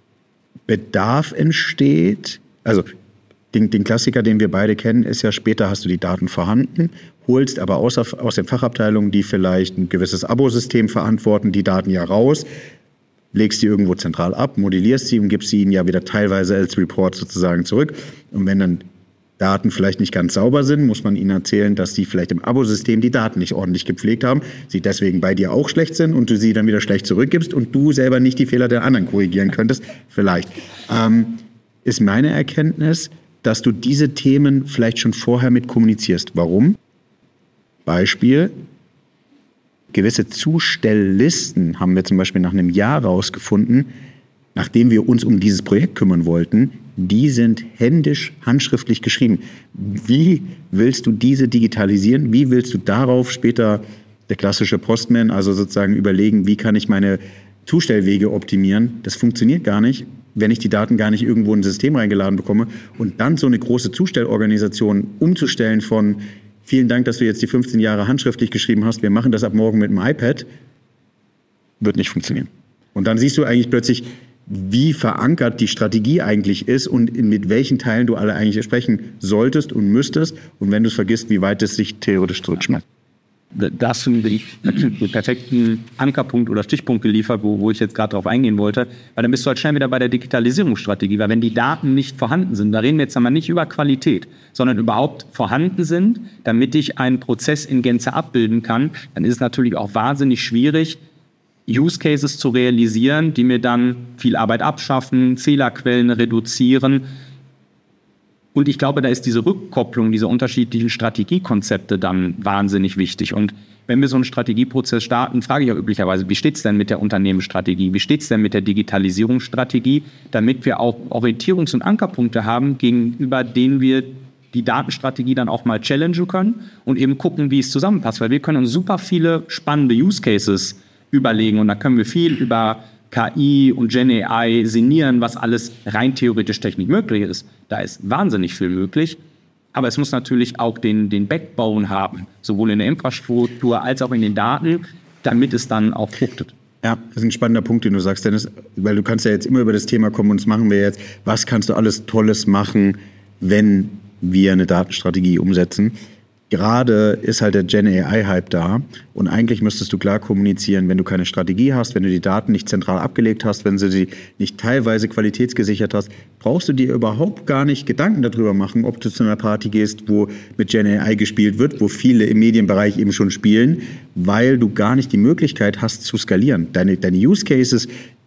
Bedarf entsteht. Also Den, den Klassiker, den wir beide kennen, ist ja, später hast du die Daten vorhanden, holst aber aus, aus den Fachabteilungen, die vielleicht ein gewisses Abosystem verantworten, die Daten ja raus, legst die irgendwo zentral ab, modellierst sie und gibst sie ihnen ja wieder teilweise als Report sozusagen zurück. Und wenn dann Daten vielleicht nicht ganz sauber sind, muss man ihnen erzählen, dass die vielleicht im Abosystem die Daten nicht ordentlich gepflegt haben, sie deswegen bei dir auch schlecht sind und du sie dann wieder schlecht zurückgibst und du selber nicht die Fehler der anderen korrigieren könntest. Vielleicht. Ähm, ist meine Erkenntnis, dass du diese Themen vielleicht schon vorher mit kommunizierst. Warum? Beispiel, gewisse Zustelllisten haben wir zum Beispiel nach einem Jahr rausgefunden, nachdem wir uns um dieses Projekt kümmern wollten, die sind händisch, handschriftlich geschrieben. Wie willst du diese digitalisieren? Wie willst du darauf später der klassische Postman, also sozusagen überlegen, wie kann ich meine Zustellwege optimieren? Das funktioniert gar nicht, wenn ich die Daten gar nicht irgendwo in ein System reingeladen bekomme. Und dann so eine große Zustellorganisation umzustellen von vielen Dank, dass du jetzt die fünfzehn Jahre handschriftlich geschrieben hast, wir machen das ab morgen mit dem iPad, wird nicht funktionieren. Und dann siehst du eigentlich plötzlich, wie verankert die Strategie eigentlich ist und in, mit welchen Teilen du alle eigentlich sprechen solltest und müsstest. Und wenn du es vergisst, wie weit es sich theoretisch zurückschmeißt. Da hast du den perfekten Ankerpunkt oder Stichpunkt geliefert, wo, wo ich jetzt gerade drauf eingehen wollte. Weil dann bist du halt schnell wieder bei der Digitalisierungsstrategie. Weil wenn die Daten nicht vorhanden sind, da reden wir jetzt einmal nicht über Qualität, sondern überhaupt vorhanden sind, damit ich einen Prozess in Gänze abbilden kann, dann ist es natürlich auch wahnsinnig schwierig, Use Cases zu realisieren, die mir dann viel Arbeit abschaffen, Fehlerquellen reduzieren. Und ich glaube, da ist diese Rückkopplung dieser unterschiedlichen Strategiekonzepte dann wahnsinnig wichtig. Und wenn wir so einen Strategieprozess starten, frage ich auch üblicherweise, wie steht es denn mit der Unternehmensstrategie? Wie steht es denn mit der Digitalisierungsstrategie? Damit wir auch Orientierungs- und Ankerpunkte haben, gegenüber denen wir die Datenstrategie dann auch mal challengen können und eben gucken, wie es zusammenpasst. Weil wir können uns super viele spannende Use Cases überlegen und da können wir viel über K I und Gen A I sinnieren, was alles rein theoretisch technisch möglich ist. Da ist wahnsinnig viel möglich, aber es muss natürlich auch den, den Backbone haben, sowohl in der Infrastruktur als auch in den Daten, damit es dann auch fruchtet. Ja, das ist ein spannender Punkt, den du sagst, Dennis, weil du kannst ja jetzt immer über das Thema kommen und das machen wir jetzt. Was kannst du alles Tolles machen, wenn wir eine Datenstrategie umsetzen? Gerade ist halt der Gen A I-Hype da und eigentlich müsstest du klar kommunizieren, wenn du keine Strategie hast, wenn du die Daten nicht zentral abgelegt hast, wenn du sie nicht teilweise qualitätsgesichert hast, brauchst du dir überhaupt gar nicht Gedanken darüber machen, ob du zu einer Party gehst, wo mit Gen A I gespielt wird, wo viele im Medienbereich eben schon spielen, weil du gar nicht die Möglichkeit hast zu skalieren. Deine, deine Use Cases,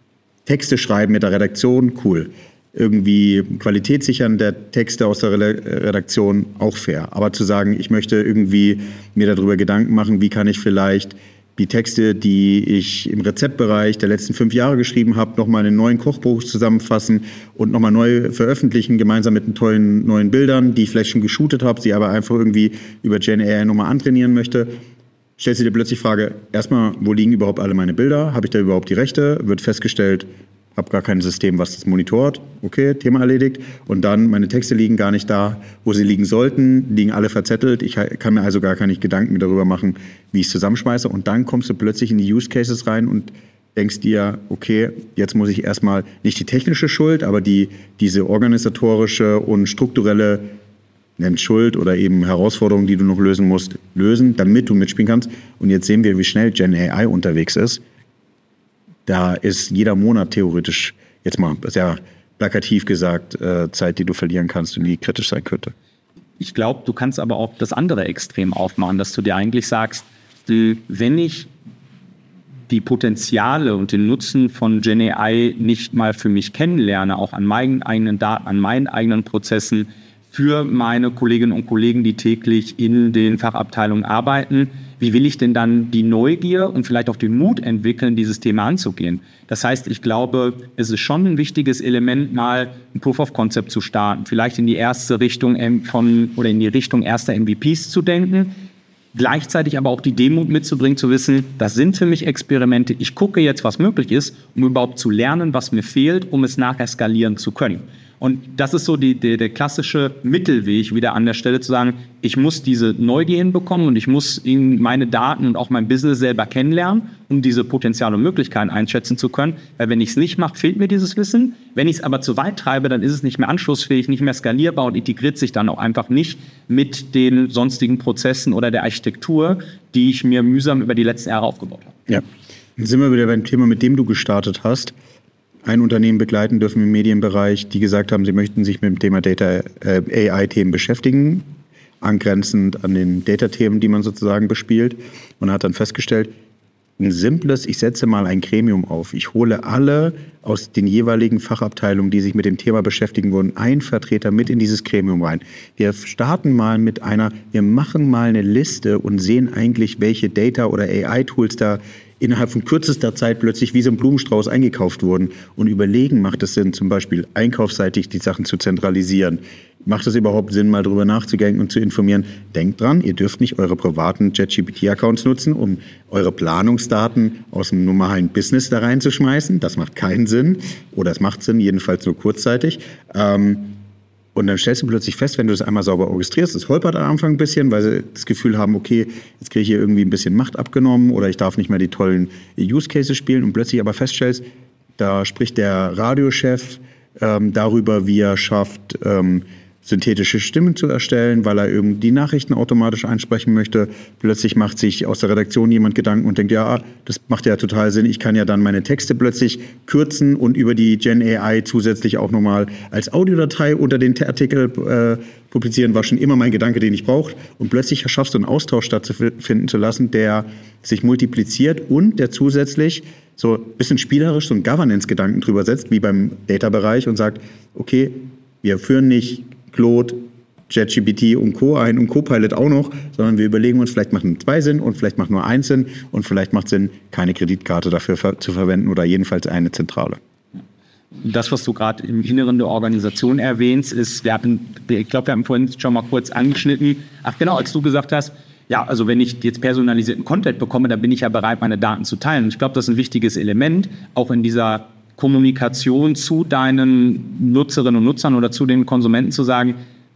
Texte schreiben mit der Redaktion, cool. Irgendwie Qualität sichern der Texte aus der Redaktion, auch fair. Aber zu sagen, ich möchte irgendwie mir darüber Gedanken machen, wie kann ich vielleicht die Texte, die ich im Rezeptbereich der letzten fünf Jahre geschrieben habe, nochmal in einen neuen Kochbuch zusammenfassen und nochmal neu veröffentlichen, gemeinsam mit tollen neuen Bildern, die ich vielleicht schon geshootet habe, sie aber einfach irgendwie über Gen A I nochmal antrainieren möchte. Stellst du dir plötzlich die Frage, erstmal, wo liegen überhaupt alle meine Bilder? Habe ich da überhaupt die Rechte? Wird festgestellt, habe gar kein System, was das monitort. Okay, Thema erledigt. Und dann, meine Texte liegen gar nicht da, wo sie liegen sollten, liegen alle verzettelt. Ich kann mir also gar keine Gedanken darüber machen, wie ich es zusammenschmeiße. Und dann kommst du plötzlich in die Use Cases rein und denkst dir, okay, jetzt muss ich erstmal nicht die technische Schuld, aber die, diese organisatorische und strukturelle nennt Schuld oder eben Herausforderungen, die du noch lösen musst, lösen, damit du mitspielen kannst. Und jetzt sehen wir, wie schnell Gen A I unterwegs ist. Da ist jeder Monat theoretisch, jetzt mal sehr plakativ gesagt, äh, Zeit, die du verlieren kannst und die kritisch sein könnte. Ich glaube, du kannst aber auch das andere Extrem aufmachen, dass du dir eigentlich sagst, wenn ich die Potenziale und den Nutzen von Gen A I nicht mal für mich kennenlerne, auch an meinen eigenen Daten, an meinen eigenen Prozessen, für meine Kolleginnen und Kollegen, die täglich in den Fachabteilungen arbeiten, wie will ich denn dann die Neugier und vielleicht auch den Mut entwickeln, dieses Thema anzugehen? Das heißt, ich glaube, es ist schon ein wichtiges Element, mal ein Proof of Concept zu starten, vielleicht in die erste Richtung von oder in die Richtung erster M V Ps zu denken, gleichzeitig aber auch die Demut mitzubringen, zu wissen, das sind für mich Experimente, ich gucke jetzt, was möglich ist, um überhaupt zu lernen, was mir fehlt, um es nachher skalieren zu können. Und das ist so die, die, der klassische Mittelweg, wieder an der Stelle zu sagen, ich muss diese Neugier hinbekommen und ich muss meine Daten und auch mein Business selber kennenlernen, um diese Potenziale und Möglichkeiten einschätzen zu können. Weil wenn ich es nicht mache, fehlt mir dieses Wissen. Wenn ich es aber zu weit treibe, dann ist es nicht mehr anschlussfähig, nicht mehr skalierbar und integriert sich dann auch einfach nicht mit den sonstigen Prozessen oder der Architektur, die ich mir mühsam über die letzten Jahre aufgebaut habe. Ja, dann sind wir wieder beim Thema, mit dem du gestartet hast. Ein Unternehmen begleiten dürfen im Medienbereich, die gesagt haben, sie möchten sich mit dem Thema Data äh, A I-Themen beschäftigen, angrenzend an den Data-Themen, die man sozusagen bespielt. Und hat dann festgestellt, ein simples, ich setze mal ein Gremium auf. Ich hole alle aus den jeweiligen Fachabteilungen, die sich mit dem Thema beschäftigen wollen, einen Vertreter mit in dieses Gremium rein. Wir starten mal mit einer, wir machen mal eine Liste und sehen eigentlich, welche Data- oder A I-Tools da innerhalb von kürzester Zeit plötzlich wie so ein Blumenstrauß eingekauft wurden und überlegen, macht es Sinn, zum Beispiel einkaufsseitig die Sachen zu zentralisieren? Macht es überhaupt Sinn, mal drüber nachzudenken und zu informieren? Denkt dran, ihr dürft nicht eure privaten ChatGPT-Accounts nutzen, um eure Planungsdaten aus dem normalen Business da reinzuschmeißen. Das macht keinen Sinn. Oder es macht Sinn, jedenfalls nur kurzzeitig. Ähm, Und dann stellst du plötzlich fest, wenn du das einmal sauber orchestrierst, es holpert am Anfang ein bisschen, weil sie das Gefühl haben, okay, jetzt kriege ich hier irgendwie ein bisschen Macht abgenommen oder ich darf nicht mehr die tollen Use Cases spielen und plötzlich aber feststellst, da spricht der Radiochef ähm, darüber, wie er schafft, ähm, synthetische Stimmen zu erstellen, weil er irgendwie die Nachrichten automatisch einsprechen möchte. Plötzlich macht sich aus der Redaktion jemand Gedanken und denkt, ja, das macht ja total Sinn. Ich kann ja dann meine Texte plötzlich kürzen und über die Gen A I zusätzlich auch nochmal als Audiodatei unter den Artikel äh, publizieren, war schon immer mein Gedanke, den ich brauche. Und plötzlich schaffst du einen Austausch stattfinden zu lassen, der sich multipliziert und der zusätzlich so ein bisschen spielerisch so einen Governance-Gedanken drüber setzt, wie beim Data-Bereich und sagt, okay, wir führen nicht Claude, ChatGPT und Co. ein und Copilot auch noch, sondern wir überlegen uns, vielleicht machen zwei Sinn und vielleicht macht nur eins Sinn und vielleicht macht Sinn, keine Kreditkarte dafür ver- zu verwenden oder jedenfalls eine zentrale. Das, was du gerade im Inneren der Organisation erwähnst, ist, wir hatten, ich glaube, wir haben vorhin schon mal kurz angeschnitten, ach genau, als du gesagt hast, ja, also wenn ich jetzt personalisierten Content bekomme, dann bin ich ja bereit, meine Daten zu teilen. Und ich glaube, das ist ein wichtiges Element, auch in dieser Kommunikation zu deinen Nutzerinnen und Nutzern oder zu den Konsumenten zu sagen,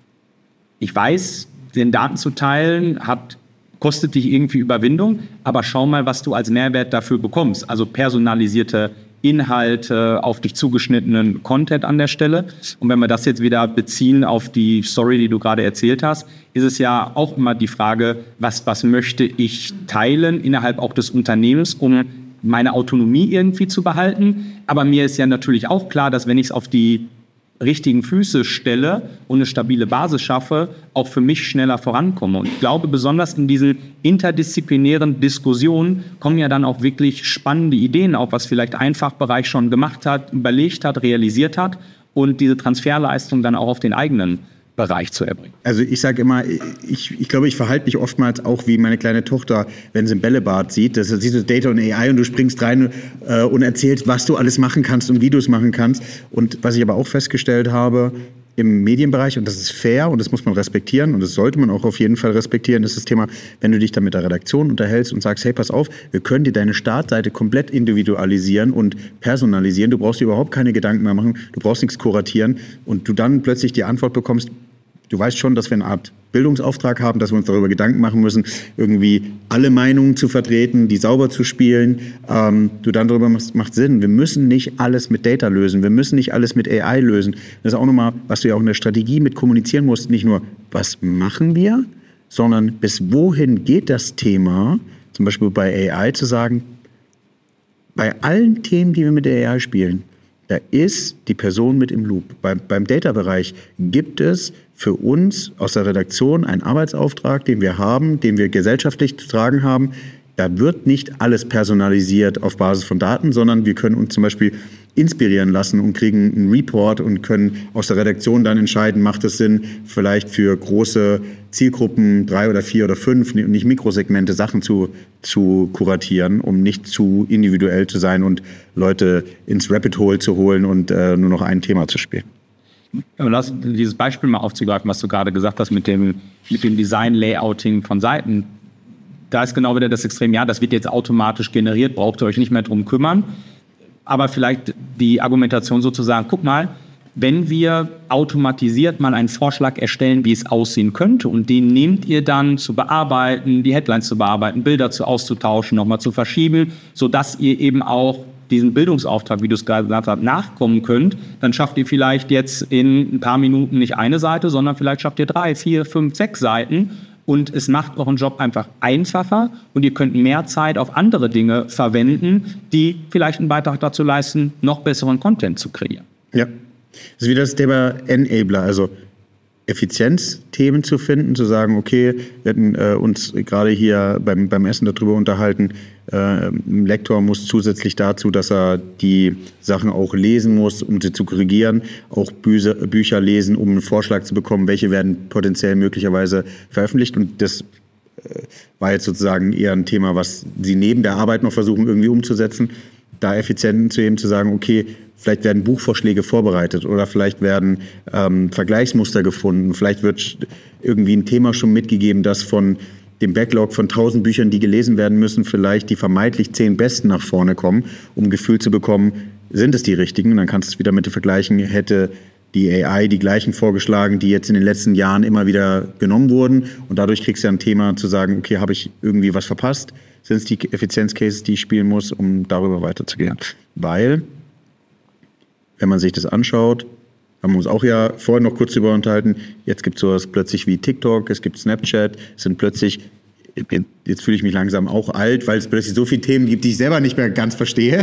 ich weiß, den Daten zu teilen hat, kostet dich irgendwie Überwindung, aber schau mal, was du als Mehrwert dafür bekommst. Also personalisierte Inhalte, auf dich zugeschnittenen Content an der Stelle. Und wenn wir das jetzt wieder beziehen auf die Story, die du gerade erzählt hast, ist es ja auch immer die Frage, was, was möchte ich teilen innerhalb auch des Unternehmens, um meine Autonomie irgendwie zu behalten. Aber mir ist ja natürlich auch klar, dass wenn ich es auf die richtigen Füße stelle und eine stabile Basis schaffe, auch für mich schneller vorankomme. Und ich glaube, besonders in diesen interdisziplinären Diskussionen kommen ja dann auch wirklich spannende Ideen auf, was vielleicht ein Fachbereich schon gemacht hat, überlegt hat, realisiert hat und diese Transferleistung dann auch auf den eigenen Bereich zu erbringen. Also ich sage immer, ich, ich glaube, ich verhalte mich oftmals auch wie meine kleine Tochter, wenn sie ein Bällebad sieht. Das siehst du Data und A I und du springst rein äh, und erzählst, was du alles machen kannst und wie du es machen kannst. Und was ich aber auch festgestellt habe, im Medienbereich, und das ist fair und das muss man respektieren und das sollte man auch auf jeden Fall respektieren, ist das Thema, wenn du dich dann mit der Redaktion unterhältst und sagst, hey, pass auf, wir können dir deine Startseite komplett individualisieren und personalisieren, du brauchst dir überhaupt keine Gedanken mehr machen, du brauchst nichts kuratieren und du dann plötzlich die Antwort bekommst, du weißt schon, dass wir eine Art Bildungsauftrag haben, dass wir uns darüber Gedanken machen müssen, irgendwie alle Meinungen zu vertreten, die sauber zu spielen. Ähm, du dann darüber machst, macht Sinn. Wir müssen nicht alles mit Data lösen. Wir müssen nicht alles mit A I lösen. Das ist auch nochmal, was du ja auch in der Strategie mit kommunizieren musst. Nicht nur, was machen wir, sondern bis wohin geht das Thema, zum Beispiel bei A I zu sagen, bei allen Themen, die wir mit der A I spielen, da ist die Person mit im Loop. Bei, beim Data-Bereich gibt es für uns aus der Redaktion einen Arbeitsauftrag, den wir haben, den wir gesellschaftlich zu tragen haben. Da wird nicht alles personalisiert auf Basis von Daten, sondern wir können uns zum Beispiel inspirieren lassen und kriegen einen Report und können aus der Redaktion dann entscheiden, macht es Sinn, vielleicht für große Zielgruppen, drei oder vier oder fünf, nicht Mikrosegmente, Sachen zu, zu kuratieren, um nicht zu individuell zu sein und Leute ins Rabbit Hole zu holen und äh, nur noch ein Thema zu spielen. Lass dieses Beispiel mal aufzugreifen, was du gerade gesagt hast mit dem, mit dem Design-Layouting von Seiten. Da ist genau wieder das Extrem, ja, das wird jetzt automatisch generiert, braucht ihr euch nicht mehr drum kümmern. Aber vielleicht die Argumentation sozusagen, guck mal, wenn wir automatisiert mal einen Vorschlag erstellen, wie es aussehen könnte und den nehmt ihr dann zu bearbeiten, die Headlines zu bearbeiten, Bilder zu auszutauschen, nochmal zu verschieben, sodass ihr eben auch diesen Bildungsauftrag, wie du es gerade gesagt hast, nachkommen könnt, dann schafft ihr vielleicht jetzt in ein paar Minuten nicht eine Seite, sondern vielleicht schafft ihr drei, vier, fünf, sechs Seiten. Und es macht euren Job einfach einfacher und ihr könnt mehr Zeit auf andere Dinge verwenden, die vielleicht einen Beitrag dazu leisten, noch besseren Content zu kreieren. Ja, das ist wieder das Thema Enabler, also Effizienzthemen zu finden, zu sagen, okay, wir hatten äh, uns gerade hier beim, beim Essen darüber unterhalten, äh, ein Lektor muss zusätzlich dazu, dass er die Sachen auch lesen muss, um sie zu korrigieren, auch Bücher, Bücher lesen, um einen Vorschlag zu bekommen, welche werden potenziell möglicherweise veröffentlicht und das war jetzt sozusagen eher ein Thema, was Sie neben der Arbeit noch versuchen irgendwie umzusetzen, da effizient zu eben zu sagen, okay, vielleicht werden Buchvorschläge vorbereitet oder vielleicht werden ähm, Vergleichsmuster gefunden, vielleicht wird irgendwie ein Thema schon mitgegeben, das von dem Backlog von tausend Büchern, die gelesen werden müssen, vielleicht die vermeintlich zehn besten nach vorne kommen, um ein Gefühl zu bekommen, sind es die richtigen? Und dann kannst du es wieder mit vergleichen, hätte die A I die gleichen vorgeschlagen, die jetzt in den letzten Jahren immer wieder genommen wurden. Und dadurch kriegst du ja ein Thema zu sagen, okay, habe ich irgendwie was verpasst? Sind es die Effizienzcases, die ich spielen muss, um darüber weiterzugehen? Weil, wenn man sich das anschaut, haben wir uns auch ja vorhin noch kurz darüber unterhalten, jetzt gibt es sowas plötzlich wie TikTok, es gibt Snapchat, es sind plötzlich, jetzt fühle ich mich langsam auch alt, weil es plötzlich so viele Themen gibt, die ich selber nicht mehr ganz verstehe,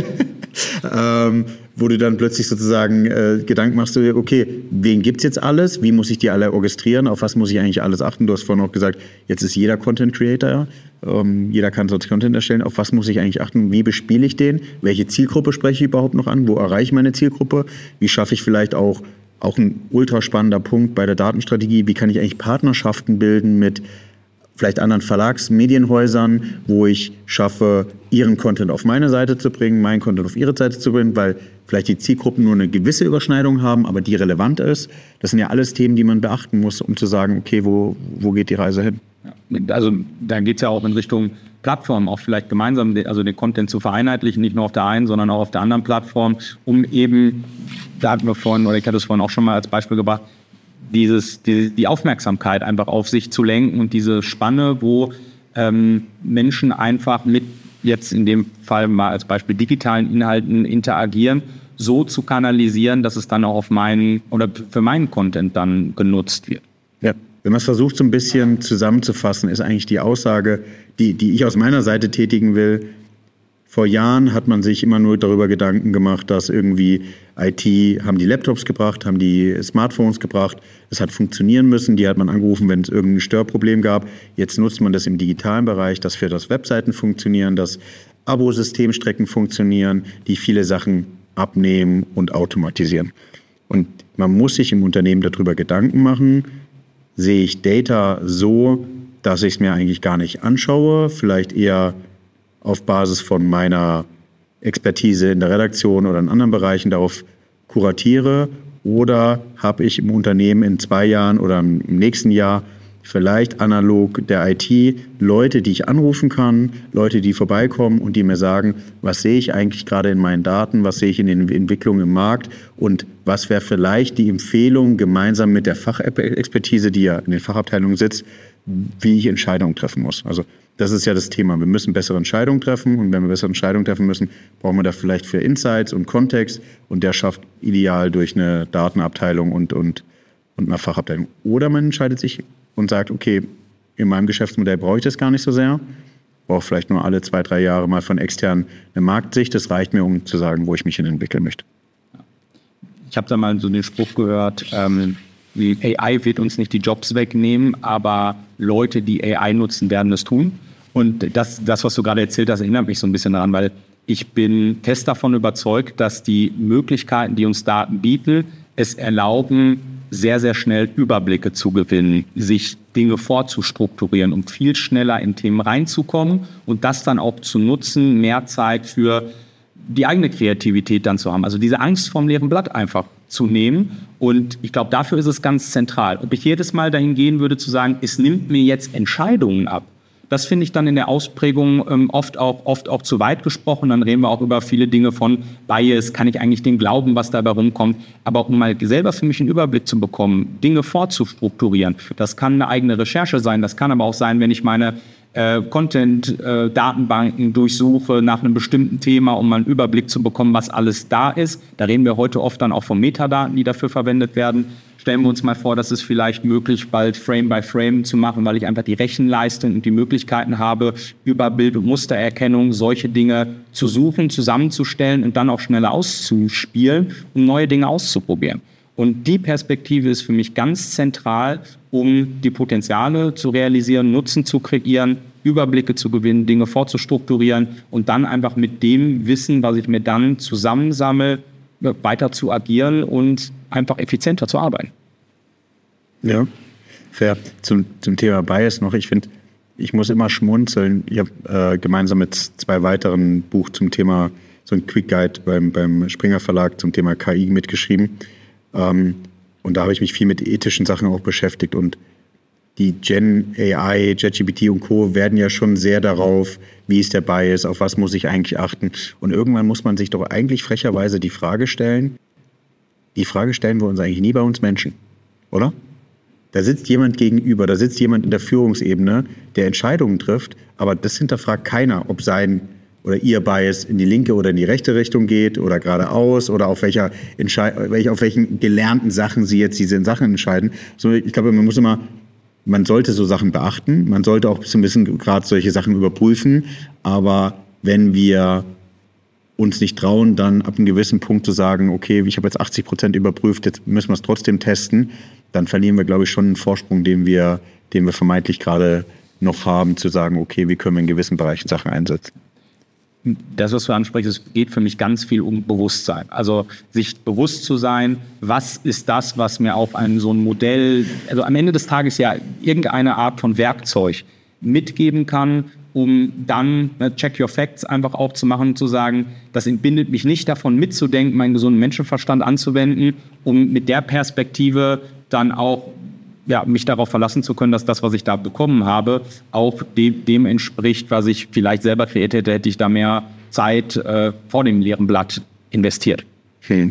ähm, wo du dann plötzlich sozusagen äh, Gedanken machst, du, okay, wen gibt's jetzt alles, wie muss ich die alle orchestrieren, auf was muss ich eigentlich alles achten? Du hast vorhin auch gesagt, jetzt ist jeder Content Creator, ähm, jeder kann sonst Content erstellen, auf was muss ich eigentlich achten, wie bespiele ich den, welche Zielgruppe spreche ich überhaupt noch an, wo erreiche ich meine Zielgruppe, wie schaffe ich vielleicht auch Auch ein ultra spannender Punkt bei der Datenstrategie. Wie kann ich eigentlich Partnerschaften bilden mit vielleicht anderen Verlagsmedienhäusern, wo ich schaffe, ihren Content auf meine Seite zu bringen, meinen Content auf ihre Seite zu bringen, weil vielleicht die Zielgruppen nur eine gewisse Überschneidung haben, aber die relevant ist. Das sind ja alles Themen, die man beachten muss, um zu sagen, okay, wo, wo geht die Reise hin? Also da geht es ja auch in Richtung Plattform, auch vielleicht gemeinsam, also den Content zu vereinheitlichen, nicht nur auf der einen, sondern auch auf der anderen Plattform, um eben, da hatten wir vorhin, oder ich hatte es vorhin auch schon mal als Beispiel gebracht, dieses, die, die Aufmerksamkeit einfach auf sich zu lenken und diese Spanne, wo ähm, Menschen einfach mit jetzt in dem Fall mal als Beispiel digitalen Inhalten interagieren, so zu kanalisieren, dass es dann auch auf meinen oder für meinen Content dann genutzt wird. Ja. Wenn man es versucht, so ein bisschen zusammenzufassen, ist eigentlich die Aussage, die, die ich aus meiner Seite tätigen will. Vor Jahren hat man sich immer nur darüber Gedanken gemacht, dass irgendwie I T haben die Laptops gebracht, haben die Smartphones gebracht. Es hat funktionieren müssen. Die hat man angerufen, wenn es irgendein Störproblem gab. Jetzt nutzt man das im digitalen Bereich, dass für das Webseiten funktionieren, dass Abo-Systemstrecken funktionieren, die viele Sachen abnehmen und automatisieren. Und man muss sich im Unternehmen darüber Gedanken machen, sehe ich Data so, dass ich es mir eigentlich gar nicht anschaue, vielleicht eher auf Basis von meiner Expertise in der Redaktion oder in anderen Bereichen darauf kuratiere, oder habe ich im Unternehmen in zwei Jahren oder im nächsten Jahr vielleicht analog der I T Leute, die ich anrufen kann, Leute, die vorbeikommen und die mir sagen, was sehe ich eigentlich gerade in meinen Daten, was sehe ich in den Entwicklungen im Markt und was wäre vielleicht die Empfehlung gemeinsam mit der Fachexpertise, die ja in den Fachabteilungen sitzt, wie ich Entscheidungen treffen muss. Also das ist ja das Thema. Wir müssen bessere Entscheidungen treffen und wenn wir bessere Entscheidungen treffen müssen, brauchen wir da vielleicht für Insights und Kontext und der schafft ideal durch eine Datenabteilung und, und, und eine Fachabteilung. Oder man entscheidet sich und sagt, okay, in meinem Geschäftsmodell brauche ich das gar nicht so sehr, brauche vielleicht nur alle zwei, drei Jahre mal von extern eine Marktsicht. Das reicht mir, um zu sagen, wo ich mich hin entwickeln möchte. Ich habe da mal so den Spruch gehört, ähm, A I wird uns nicht die Jobs wegnehmen, aber Leute, die A I nutzen, werden es tun. Und das, das, was du gerade erzählt hast, erinnert mich so ein bisschen daran, weil ich bin fest davon überzeugt, dass die Möglichkeiten, die uns Daten bieten, es erlauben, sehr, sehr schnell Überblicke zu gewinnen, sich Dinge vorzustrukturieren, um viel schneller in Themen reinzukommen und das dann auch zu nutzen, mehr Zeit für die eigene Kreativität dann zu haben. Also diese Angst vom leeren Blatt einfach zu nehmen. Und ich glaube, dafür ist es ganz zentral. Ob ich jedes Mal dahin gehen würde zu sagen, es nimmt mir jetzt Entscheidungen ab, das finde ich dann in der Ausprägung ähm, oft auch, oft auch zu weit gesprochen. Dann reden wir auch über viele Dinge von Bias. Kann ich eigentlich dem glauben, was dabei rumkommt? Aber auch um mal selber für mich einen Überblick zu bekommen, Dinge vorzustrukturieren. Das kann eine eigene Recherche sein. Das kann aber auch sein, wenn ich meine äh, Content-Datenbanken äh, durchsuche nach einem bestimmten Thema, um mal einen Überblick zu bekommen, was alles da ist. Da reden wir heute oft dann auch von Metadaten, die dafür verwendet werden. Stellen wir uns mal vor, dass es vielleicht möglich bald Frame by Frame zu machen, weil ich einfach die Rechenleistung und die Möglichkeiten habe, über Bild- und Mustererkennung solche Dinge zu suchen, zusammenzustellen und dann auch schneller auszuspielen, um neue Dinge auszuprobieren. Und die Perspektive ist für mich ganz zentral, um die Potenziale zu realisieren, Nutzen zu kreieren, Überblicke zu gewinnen, Dinge vorzustrukturieren und dann einfach mit dem Wissen, was ich mir dann zusammensammle, weiter zu agieren und einfach effizienter zu arbeiten. Ja, fair. Zum, zum Thema Bias noch. Ich finde, ich muss immer schmunzeln. Ich habe äh, gemeinsam mit zwei weiteren Buch zum Thema, so ein Quick Guide beim, beim Springer Verlag zum Thema K I mitgeschrieben. Ähm, und da habe ich mich viel mit ethischen Sachen auch beschäftigt. Und die Gen A I, ChatGPT und Co. werden ja schon sehr darauf, wie ist der Bias, auf was muss ich eigentlich achten. Und irgendwann muss man sich doch eigentlich frecherweise die Frage stellen, die Frage stellen wir uns eigentlich nie bei uns Menschen, oder? Da sitzt jemand gegenüber, da sitzt jemand in der Führungsebene, der Entscheidungen trifft, aber das hinterfragt keiner, ob sein oder ihr Bias in die linke oder in die rechte Richtung geht oder geradeaus oder auf, welcher Entschei- auf welchen gelernten Sachen sie jetzt diese Sachen entscheiden. So, ich glaube, man muss immer, man sollte so Sachen beachten, man sollte auch so ein bisschen gerade solche Sachen überprüfen, aber wenn wir uns nicht trauen, dann ab einem gewissen Punkt zu sagen, okay, ich habe jetzt achtzig Prozent überprüft, jetzt müssen wir es trotzdem testen, dann verlieren wir, glaube ich, schon einen Vorsprung, den wir, den wir vermeintlich gerade noch haben, zu sagen, okay, wie können wir in gewissen Bereichen Sachen einsetzen. Das, was du ansprichst, es geht für mich ganz viel um Bewusstsein. Also sich bewusst zu sein, was ist das, was mir auch ein so ein Modell, also am Ende des Tages ja irgendeine Art von Werkzeug mitgeben kann, um dann ne, Check Your Facts einfach auch zu machen, zu sagen, das entbindet mich nicht davon mitzudenken, meinen gesunden Menschenverstand anzuwenden, um mit der Perspektive dann auch ja, mich darauf verlassen zu können, dass das, was ich da bekommen habe, auch dem, dem entspricht, was ich vielleicht selber kreiert hätte, hätte ich da mehr Zeit äh, vor dem leeren Blatt investiert. Okay.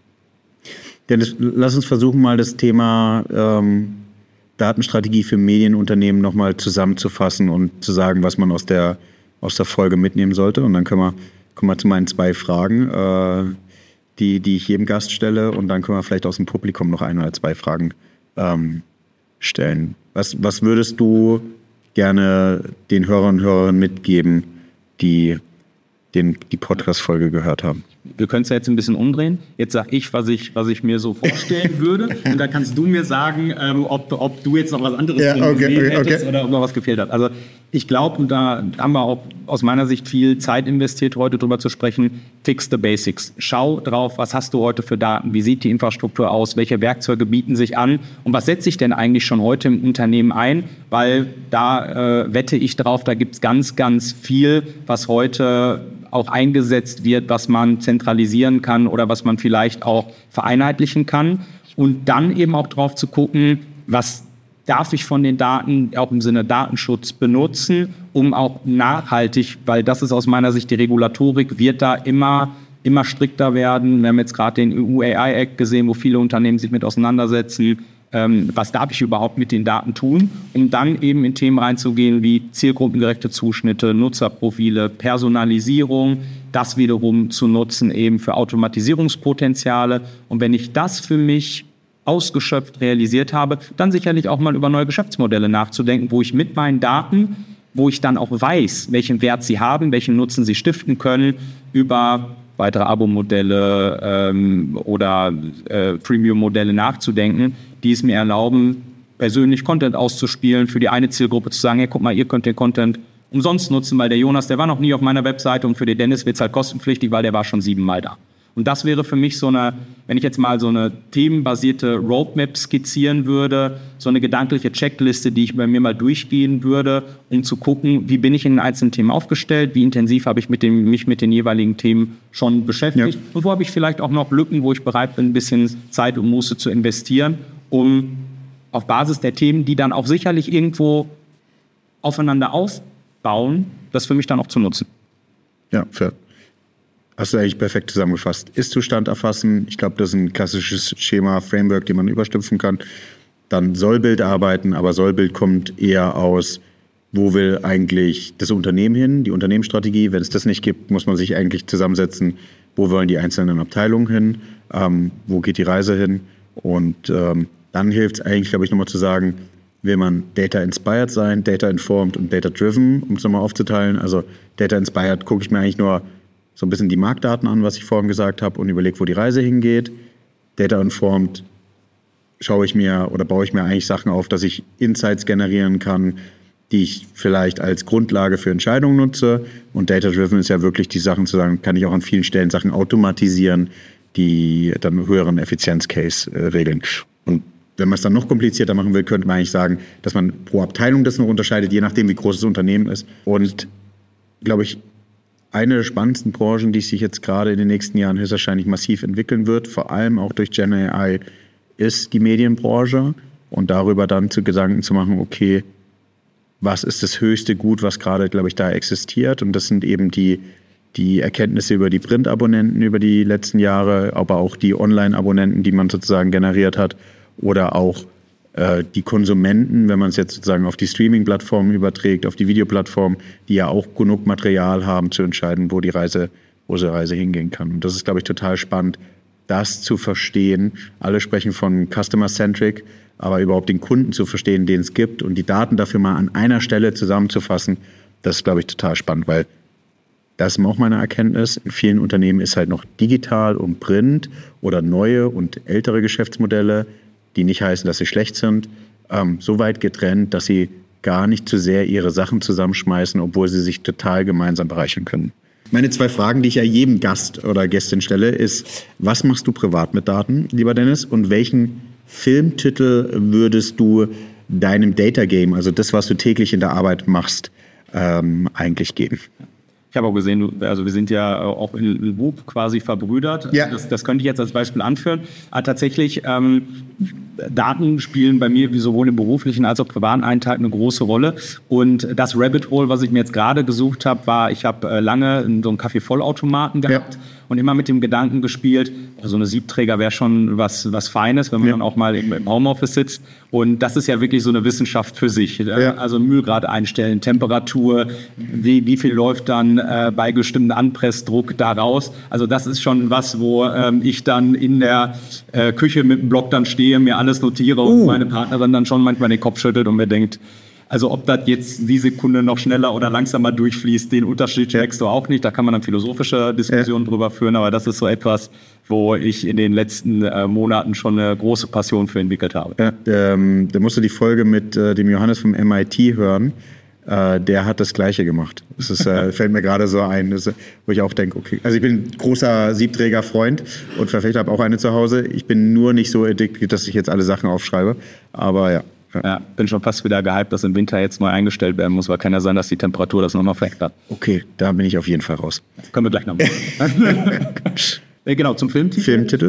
Dennis, lass uns versuchen, mal das Thema ähm, Datenstrategie für Medienunternehmen nochmal zusammenzufassen und zu sagen, was man aus der, aus der Folge mitnehmen sollte. Und dann können wir, kommen wir zu meinen zwei Fragen, äh, die, die ich jedem Gast stelle. Und dann können wir vielleicht aus dem Publikum noch ein oder zwei Fragen ähm, stellen. Was, was würdest du gerne den Hörern und Hörerinnen mitgeben, die den, die Podcast-Folge gehört haben? Wir können es ja jetzt ein bisschen umdrehen. Jetzt sage ich, was ich, was ich mir so vorstellen würde. Und dann kannst du mir sagen, ähm, ob, ob du jetzt noch was anderes ja, okay, gesehen okay, hättest okay. oder ob noch was gefehlt hat. Also ich glaube, und da haben wir auch aus meiner Sicht viel Zeit investiert, heute drüber zu sprechen, fix the basics. Schau drauf, was hast du heute für Daten, wie sieht die Infrastruktur aus, welche Werkzeuge bieten sich an und was setze ich denn eigentlich schon heute im Unternehmen ein, weil da äh, wette ich drauf, da gibt es ganz, ganz viel, was heute auch eingesetzt wird, was man zentralisieren kann oder was man vielleicht auch vereinheitlichen kann. Und dann eben auch drauf zu gucken, was darf ich von den Daten auch im Sinne Datenschutz benutzen, um auch nachhaltig, weil das ist aus meiner Sicht die Regulatorik, wird da immer, immer strikter werden. Wir haben jetzt gerade den E U A I-Act gesehen, wo viele Unternehmen sich mit auseinandersetzen. Ähm, was darf ich überhaupt mit den Daten tun, um dann eben in Themen reinzugehen wie zielgruppengerechte Zuschnitte, Nutzerprofile, Personalisierung, das wiederum zu nutzen eben für Automatisierungspotenziale. Und wenn ich das für mich ausgeschöpft realisiert habe, dann sicherlich auch mal über neue Geschäftsmodelle nachzudenken, wo ich mit meinen Daten, wo ich dann auch weiß, welchen Wert sie haben, welchen Nutzen sie stiften können, über weitere Abo-Modelle ähm, oder äh, Premium-Modelle nachzudenken, die es mir erlauben, persönlich Content auszuspielen, für die eine Zielgruppe zu sagen, hey, guck mal, ihr könnt den Content umsonst nutzen, weil der Jonas, der war noch nie auf meiner Webseite und für den Dennis wird es halt kostenpflichtig, weil der war schon siebenmal da. Und das wäre für mich so eine, wenn ich jetzt mal so eine themenbasierte Roadmap skizzieren würde, so eine gedankliche Checkliste, die ich bei mir mal durchgehen würde, um zu gucken, wie bin ich in den einzelnen Themen aufgestellt, wie intensiv habe ich mit dem, mich mit den jeweiligen Themen schon beschäftigt ja. Und wo habe ich vielleicht auch noch Lücken, wo ich bereit bin, ein bisschen Zeit und Muße zu investieren, um auf Basis der Themen, die dann auch sicherlich irgendwo aufeinander aufbauen, das für mich dann auch zu nutzen. Ja, fair. Hast du eigentlich perfekt zusammengefasst. Ist-Zustand erfassen, ich glaube, das ist ein klassisches Schema, Framework, den man überstülpen kann. Dann Sollbild arbeiten, aber Sollbild kommt eher aus, wo will eigentlich das Unternehmen hin, die Unternehmensstrategie. Wenn es das nicht gibt, muss man sich eigentlich zusammensetzen, wo wollen die einzelnen Abteilungen hin, ähm, wo geht die Reise hin. Und ähm, dann hilft es eigentlich, glaube ich, nochmal zu sagen, will man Data-Inspired sein, Data-Informed und Data-Driven, um es nochmal aufzuteilen. Also Data-Inspired gucke ich mir eigentlich nur so ein bisschen die Marktdaten an, was ich vorhin gesagt habe, und überlege, wo die Reise hingeht. Data-Informed schaue ich mir oder baue ich mir eigentlich Sachen auf, dass ich Insights generieren kann, die ich vielleicht als Grundlage für Entscheidungen nutze. Und Data-Driven ist ja wirklich die Sachen zu sagen, kann ich auch an vielen Stellen Sachen automatisieren, die dann einen höheren Effizienz-Case äh, regeln. Und wenn man es dann noch komplizierter machen will, könnte man eigentlich sagen, dass man pro Abteilung das noch unterscheidet, je nachdem, wie groß das Unternehmen ist. Und, glaube ich, eine der spannendsten Branchen, die sich jetzt gerade in den nächsten Jahren höchstwahrscheinlich massiv entwickeln wird, vor allem auch durch Gen A I, ist die Medienbranche. Und darüber dann zu Gedanken zu machen, okay, was ist das höchste Gut, was gerade, glaube ich, da existiert? Und das sind eben die, die Erkenntnisse über die Print-Abonnenten über die letzten Jahre, aber auch die Online-Abonnenten, die man sozusagen generiert hat, oder auch äh, die Konsumenten, wenn man es jetzt sozusagen auf die Streaming-Plattformen überträgt, auf die Videoplattformen, die ja auch genug Material haben, zu entscheiden, wo die Reise, wo die Reise hingehen kann. Und das ist, glaube ich, total spannend, das zu verstehen. Alle sprechen von Customer-Centric, aber überhaupt den Kunden zu verstehen, den es gibt und die Daten dafür mal an einer Stelle zusammenzufassen, das ist, glaube ich, total spannend, weil das ist auch meine Erkenntnis. In vielen Unternehmen ist halt noch digital und Print oder neue und ältere Geschäftsmodelle, die nicht heißen, dass sie schlecht sind, ähm, so weit getrennt, dass sie gar nicht zu sehr ihre Sachen zusammenschmeißen, obwohl sie sich total gemeinsam bereichern können. Meine zwei Fragen, die ich ja jedem Gast oder Gästin stelle, ist, was machst du privat mit Daten, lieber Dennis, und welchen Filmtitel würdest du deinem Data Game, also das, was du täglich in der Arbeit machst, ähm, eigentlich geben? Ich habe auch gesehen, du, also wir sind ja auch in Whoop quasi verbrüdert. Ja. Das, das könnte ich jetzt als Beispiel anführen. Aber tatsächlich, ähm, Daten spielen bei mir wie sowohl im beruflichen als auch privaten Alltag eine große Rolle. Und das Rabbit Hole, was ich mir jetzt gerade gesucht habe, war, ich habe äh, lange so einen Kaffeevollautomaten gehabt. Ja. Und immer mit dem Gedanken gespielt, so eine Siebträger wäre schon was, was Feines, wenn man ja. dann auch mal im, im Homeoffice sitzt. Und das ist ja wirklich so eine Wissenschaft für sich. Ja. Also Mühlgrad einstellen, Temperatur, wie, wie viel läuft dann äh, bei bestimmten Anpressdruck da raus. Also das ist schon was, wo ähm, ich dann in der äh, Küche mit dem Block dann stehe, mir alles notiere uh. und meine Partnerin dann schon manchmal den Kopf schüttelt und mir denkt, also ob das jetzt die Sekunde noch schneller oder langsamer durchfließt, den Unterschied checkst du auch nicht. Da kann man dann philosophische Diskussionen ja. drüber führen, aber das ist so etwas, wo ich in den letzten äh, Monaten schon eine große Passion für entwickelt habe. Ja, ähm, da musst du die Folge mit äh, dem Johannes vom M I T hören. Äh, der hat das Gleiche gemacht. Das ist, äh, fällt mir gerade so ein, das, wo ich auch denke, okay, also ich bin ein großer Siebträger-Freund und Verfechter, habe auch eine zu Hause. Ich bin nur nicht so addicted, dass ich jetzt alle Sachen aufschreibe, aber ja. Ja, bin schon fast wieder gehypt, dass im Winter jetzt neu eingestellt werden muss, weil kann ja sein, dass die Temperatur das nochmal verändert. Okay, da bin ich auf jeden Fall raus. Können wir gleich noch machen. Genau, zum Filmtitel. Filmtitel?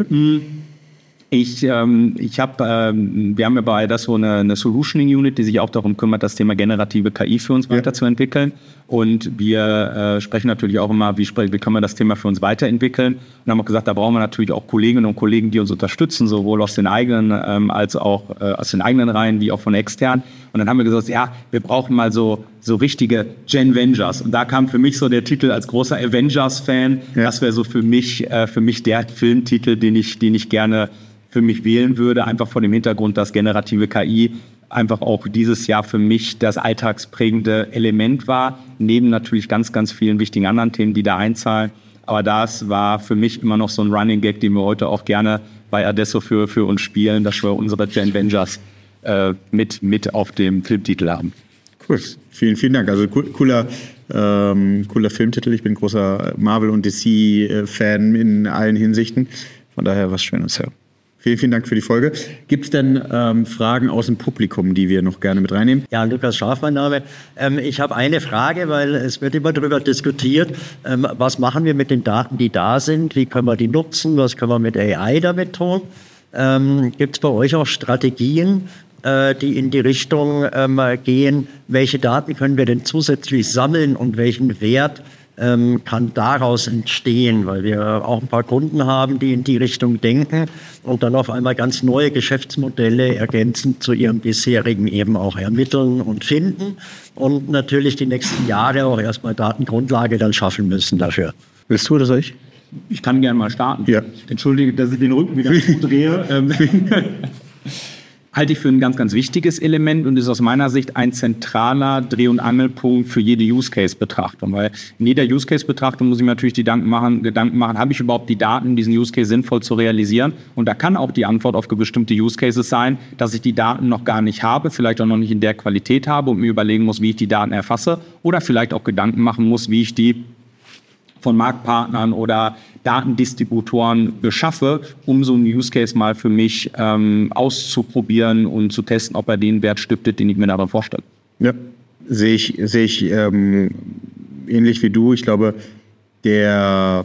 Ich, ähm, ich habe, ähm, wir haben ja bei das so eine, eine Solutioning Unit, die sich auch darum kümmert, das Thema generative K I für uns ja. weiterzuentwickeln. Und wir äh, sprechen natürlich auch immer, wie, sprech, wie können wir das Thema für uns weiterentwickeln. Und haben auch gesagt, da brauchen wir natürlich auch Kolleginnen und Kollegen, die uns unterstützen, sowohl aus den eigenen ähm, als auch äh, aus den eigenen Reihen wie auch von extern. Und dann haben wir gesagt, ja, wir brauchen mal so so richtige Gen-Vengers. Und da kam für mich so der Titel als großer Avengers-Fan. Ja. Das wäre so für mich äh, für mich der Filmtitel, den ich den ich gerne für mich wählen würde, einfach vor dem Hintergrund, dass generative K I einfach auch dieses Jahr für mich das alltagsprägende Element war, neben natürlich ganz, ganz vielen wichtigen anderen Themen, die da einzahlen. Aber das war für mich immer noch so ein Running Gag, den wir heute auch gerne bei Adesso für, für uns spielen, dass wir unsere Gen Vengers äh, mit, mit auf dem Filmtitel haben. Cool, vielen, vielen Dank. Also cooler, ähm, cooler Filmtitel. Ich bin großer Marvel- und D C-Fan in allen Hinsichten. Von daher was Schönes, ja. Vielen, vielen Dank für die Folge. Gibt es denn ähm, Fragen aus dem Publikum, die wir noch gerne mit reinnehmen? Ja, Lukas Scharf, mein Name. Ähm, ich habe eine Frage, weil es wird immer darüber diskutiert, ähm, was machen wir mit den Daten, die da sind? Wie können wir die nutzen? Was können wir mit A I damit tun? Ähm, Gibt es bei euch auch Strategien, äh, die in die Richtung ähm, gehen? Welche Daten können wir denn zusätzlich sammeln und welchen Wert Ähm, kann daraus entstehen, weil wir auch ein paar Kunden haben, die in die Richtung denken und dann auf einmal ganz neue Geschäftsmodelle ergänzend zu ihrem bisherigen eben auch ermitteln und finden und natürlich die nächsten Jahre auch erstmal Datengrundlage dann schaffen müssen dafür. Willst du oder soll ich? Ich kann gerne mal starten. Ja. Entschuldige, dass ich den Rücken wieder drehe. Halte ich für ein ganz, ganz wichtiges Element und ist aus meiner Sicht ein zentraler Dreh- und Angelpunkt für jede Use-Case-Betrachtung. Weil in jeder Use-Case-Betrachtung muss ich mir natürlich die Gedanken machen, Gedanken machen, habe ich überhaupt die Daten, diesen Use-Case sinnvoll zu realisieren? Und da kann auch die Antwort auf bestimmte Use-Cases sein, dass ich die Daten noch gar nicht habe, vielleicht auch noch nicht in der Qualität habe und mir überlegen muss, wie ich die Daten erfasse oder vielleicht auch Gedanken machen muss, wie ich die von Marktpartnern oder Datendistributoren beschaffe, um so einen Use Case mal für mich ähm, auszuprobieren und zu testen, ob er den Wert stiftet, den ich mir daran vorstelle. Ja, sehe ich, sehe ich ähm, ähnlich wie du. Ich glaube, der,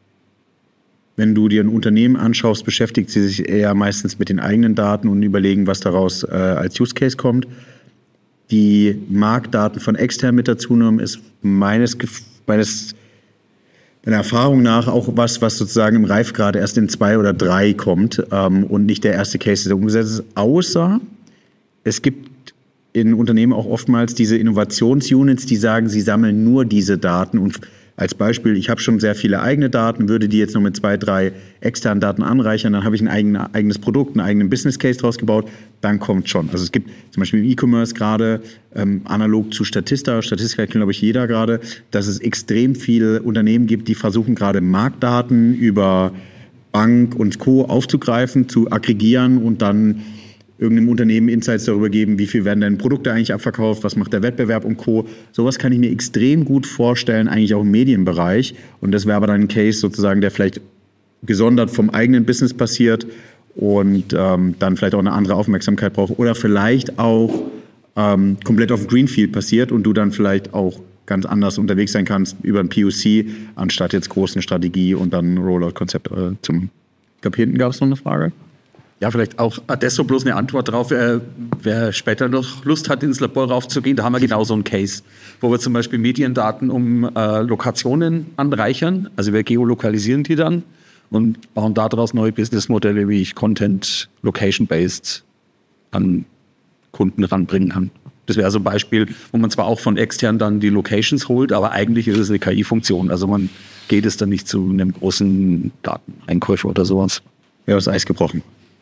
wenn du dir ein Unternehmen anschaust, beschäftigt sie sich eher meistens mit den eigenen Daten und überlegen, was daraus äh, als Use Case kommt. Die Marktdaten von extern mit dazu nehmen, ist meines, meines meiner Erfahrung nach auch was, was sozusagen im Reifgrad erst in zwei oder drei kommt ähm, und nicht der erste Case, der umgesetzt ist. Außer es gibt in Unternehmen auch oftmals diese Innovationsunits, die sagen, sie sammeln nur diese Daten. Und als Beispiel, ich habe schon sehr viele eigene Daten, würde die jetzt noch mit zwei, drei externen Daten anreichern, dann habe ich ein eigen, eigenes Produkt, einen eigenen Business Case draus gebaut, dann kommt schon. Also es gibt zum Beispiel im E-Commerce gerade, ähm, analog zu Statista, Statistika kennt glaube ich jeder gerade, dass es extrem viele Unternehmen gibt, die versuchen gerade Marktdaten über Bank und Co. aufzugreifen, zu aggregieren und dann irgendeinem Unternehmen Insights darüber geben, wie viel werden denn Produkte eigentlich abverkauft, was macht der Wettbewerb und Co. Sowas kann ich mir extrem gut vorstellen, eigentlich auch im Medienbereich. Und das wäre aber dann ein Case sozusagen, der vielleicht gesondert vom eigenen Business passiert und ähm, dann vielleicht auch eine andere Aufmerksamkeit braucht. Oder vielleicht auch ähm, komplett auf Greenfield passiert und du dann vielleicht auch ganz anders unterwegs sein kannst über ein P O C, anstatt jetzt groß eine Strategie und dann ein Rollout-Konzept äh, zum... Ich glaube, hier hinten gab es noch eine Frage. Ja, vielleicht auch Adesso bloß eine Antwort drauf. Äh, wer später noch Lust hat, ins Labor raufzugehen, da haben wir genau so einen Case, wo wir zum Beispiel Mediendaten um äh, Lokationen anreichern. Also wir geolokalisieren die dann und bauen daraus neue Businessmodelle, wie ich Content Location-based an Kunden ranbringen kann. Das wäre so ein Beispiel, wo man zwar auch von extern dann die Locations holt, aber eigentlich ist es eine K I-Funktion. Also man geht es dann nicht zu einem großen Dateneinkäufer oder sowas. Ja, das Eis gebrochen.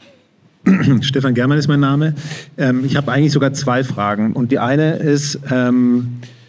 Stefan Germann ist mein Name. Ähm, ich habe eigentlich sogar zwei Fragen. Und die eine ist, ähm,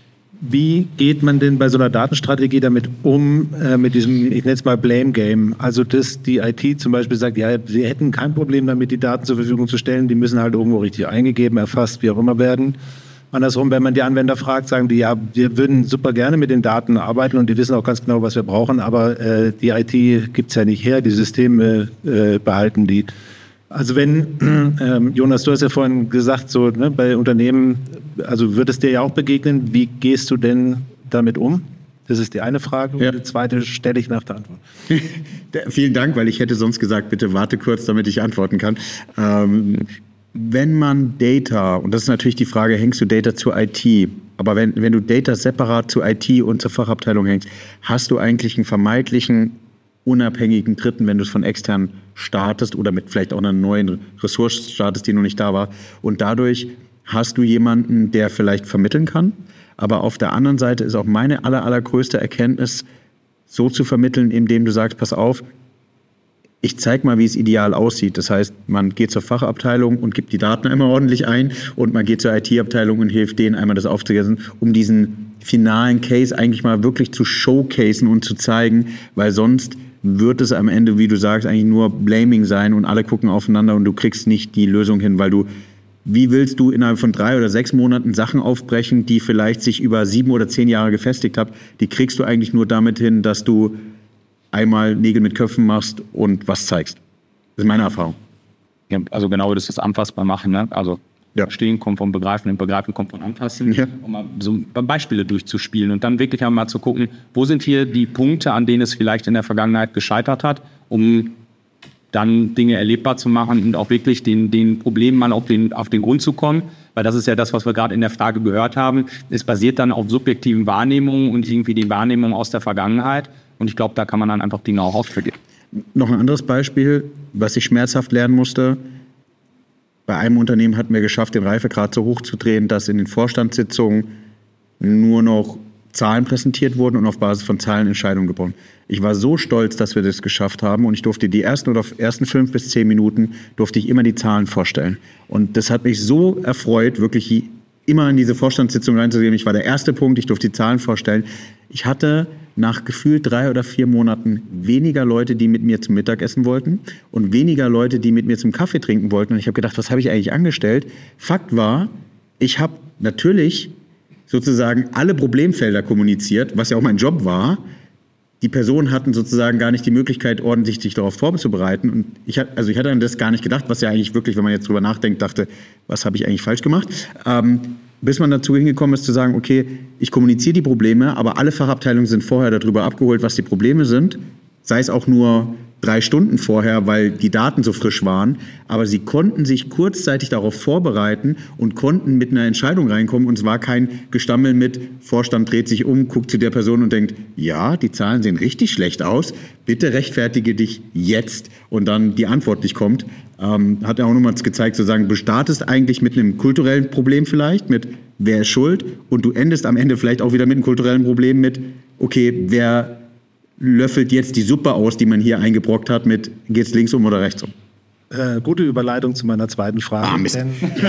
wie geht man denn bei so einer Datenstrategie damit um, äh, mit diesem, ich nenne es mal Blame Game? Also, dass die I T zum Beispiel sagt, ja, sie hätten kein Problem damit, die Daten zur Verfügung zu stellen, die müssen halt irgendwo richtig eingegeben, erfasst, wie auch immer werden. Andersrum, wenn man die Anwender fragt, sagen die, ja, wir würden super gerne mit den Daten arbeiten und die wissen auch ganz genau, was wir brauchen, aber äh, die I T gibt es ja nicht her, die Systeme äh, behalten die. Also wenn, ähm, Jonas, du hast ja vorhin gesagt, so ne, bei Unternehmen, also wird es dir ja auch begegnen, wie gehst du denn damit um? Das ist die eine Frage. Ja. Und die zweite stelle ich nach der Antwort. Vielen Dank, weil ich hätte sonst gesagt, bitte warte kurz, damit ich antworten kann. Ähm, wenn man Data, und das ist natürlich die Frage, hängst du Data zur I T, aber wenn, wenn du Data separat zur I T und zur Fachabteilung hängst, hast du eigentlich einen vermeintlichen unabhängigen Dritten, wenn du es von extern startest oder mit vielleicht auch einer neuen Ressource startest, die noch nicht da war. Und dadurch hast du jemanden, der vielleicht vermitteln kann. Aber auf der anderen Seite ist auch meine aller, allergrößte Erkenntnis, so zu vermitteln, indem du sagst, pass auf, ich zeig mal, wie es ideal aussieht. Das heißt, man geht zur Fachabteilung und gibt die Daten einmal ordentlich ein und man geht zur I T-Abteilung und hilft denen einmal das aufzusetzen, um diesen finalen Case eigentlich mal wirklich zu showcasen und zu zeigen, weil sonst wird es am Ende, wie du sagst, eigentlich nur Blaming sein und alle gucken aufeinander und du kriegst nicht die Lösung hin, weil du, wie willst du innerhalb von drei oder sechs Monaten Sachen aufbrechen, die vielleicht sich über sieben oder zehn Jahre gefestigt haben, die kriegst du eigentlich nur damit hin, dass du einmal Nägel mit Köpfen machst und was zeigst. Das ist meine Erfahrung. Ja, also genau, das ist anfassbar machen, ne? Also ja. Verstehen kommt vom Begreifen, und Begreifen kommt von Anfassen, ja. um mal so Beispiele durchzuspielen und dann wirklich einmal zu gucken, wo sind hier die Punkte, an denen es vielleicht in der Vergangenheit gescheitert hat, um dann Dinge erlebbar zu machen und auch wirklich den, den Problemen mal auf den, auf den Grund zu kommen. Weil das ist ja das, was wir gerade in der Frage gehört haben. Es basiert dann auf subjektiven Wahrnehmungen und irgendwie den Wahrnehmungen aus der Vergangenheit. Und ich glaube, da kann man dann einfach Dinge auch aufvergeben. Noch ein anderes Beispiel, was ich schmerzhaft lernen musste. Bei einem Unternehmen hatten wir geschafft, den Reifegrad so hoch zu drehen, dass in den Vorstandssitzungen nur noch Zahlen präsentiert wurden und auf Basis von Zahlen Entscheidungen gebaut. Ich war so stolz, dass wir das geschafft haben und ich durfte die ersten oder ersten fünf bis zehn Minuten durfte ich immer die Zahlen vorstellen. Und das hat mich so erfreut, wirklich immer in diese Vorstandssitzung reinzugehen. Ich war der erste Punkt, ich durfte die Zahlen vorstellen. Ich hatte nach gefühlt drei oder vier Monaten weniger Leute, die mit mir zum Mittagessen wollten und weniger Leute, die mit mir zum Kaffee trinken wollten. Und ich habe gedacht, was habe ich eigentlich angestellt? Fakt war, ich habe natürlich sozusagen alle Problemfelder kommuniziert, was ja auch mein Job war. die Personen hatten sozusagen gar nicht die Möglichkeit, ordentlich sich darauf vorzubereiten. Und ich, also ich hatte an das gar nicht gedacht, was ja eigentlich wirklich, wenn man jetzt drüber nachdenkt, dachte, was habe ich eigentlich falsch gemacht? Ähm, bis man dazu hingekommen ist, zu sagen, okay, ich kommuniziere die Probleme, aber alle Fachabteilungen sind vorher darüber abgeholt, was die Probleme sind. Sei es auch nur drei Stunden vorher, weil die Daten so frisch waren. Aber sie konnten sich kurzzeitig darauf vorbereiten und konnten mit einer Entscheidung reinkommen. Und es war kein Gestammel mit, Vorstand dreht sich um, guckt zu der Person und denkt, ja, die Zahlen sehen richtig schlecht aus, bitte rechtfertige dich jetzt. Und dann die Antwort nicht kommt. Ähm, hat er auch nochmal gezeigt, zu sagen, du startest eigentlich mit einem kulturellen Problem vielleicht, mit wer ist schuld? Und du endest am Ende vielleicht auch wieder mit einem kulturellen Problem mit, okay, wer löffelt jetzt die Suppe aus, die man hier eingebrockt hat, mit geht's links um oder rechts um? Äh, gute Überleitung zu meiner zweiten Frage. Ah, Mist. Denn,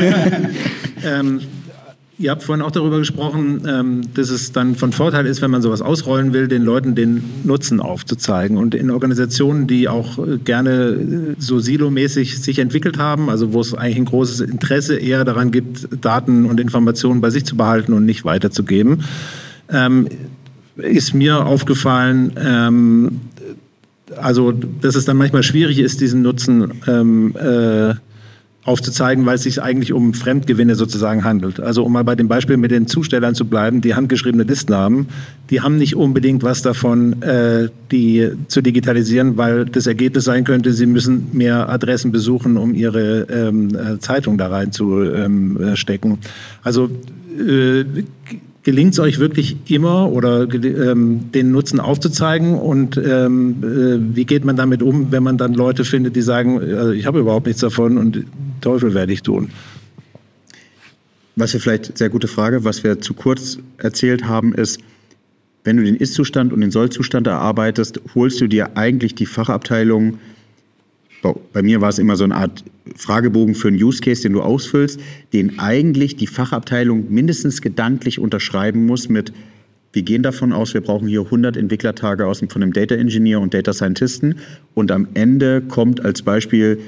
ähm, ihr habt vorhin auch darüber gesprochen, ähm, dass es dann von Vorteil ist, wenn man sowas ausrollen will, den Leuten den Nutzen aufzuzeigen. Und in Organisationen, die auch äh, gerne so silomäßig sich entwickelt haben, also wo es eigentlich ein großes Interesse eher daran gibt, Daten und Informationen bei sich zu behalten und nicht weiterzugeben, ähm, ist mir aufgefallen, ähm, also dass es dann manchmal schwierig ist, diesen Nutzen ähm, äh, aufzuzeigen, weil es sich eigentlich um Fremdgewinne sozusagen handelt. Also um mal bei dem Beispiel mit den Zustellern zu bleiben, die handgeschriebene Listen haben, die haben nicht unbedingt was davon, äh, die zu digitalisieren, weil das Ergebnis sein könnte, sie müssen mehr Adressen besuchen, um ihre ähm, Zeitung da rein zu ähm, stecken. Also äh, gelingt es euch wirklich immer oder ähm, den Nutzen aufzuzeigen und ähm, äh, wie geht man damit um, wenn man dann Leute findet, die sagen, also ich habe überhaupt nichts davon und Teufel werde ich tun? Was wir vielleicht, sehr gute Frage, was wir zu kurz erzählt haben, ist, wenn du den Ist-Zustand und den Soll-Zustand erarbeitest, holst du dir eigentlich die Fachabteilung, bei mir war es immer so eine Art Fragebogen für einen Use Case, den du ausfüllst, den eigentlich die Fachabteilung mindestens gedanklich unterschreiben muss mit, wir gehen davon aus, wir brauchen hier hundert Entwicklertage aus von einem Data Engineer und Data Scientisten und am Ende kommt als Beispiel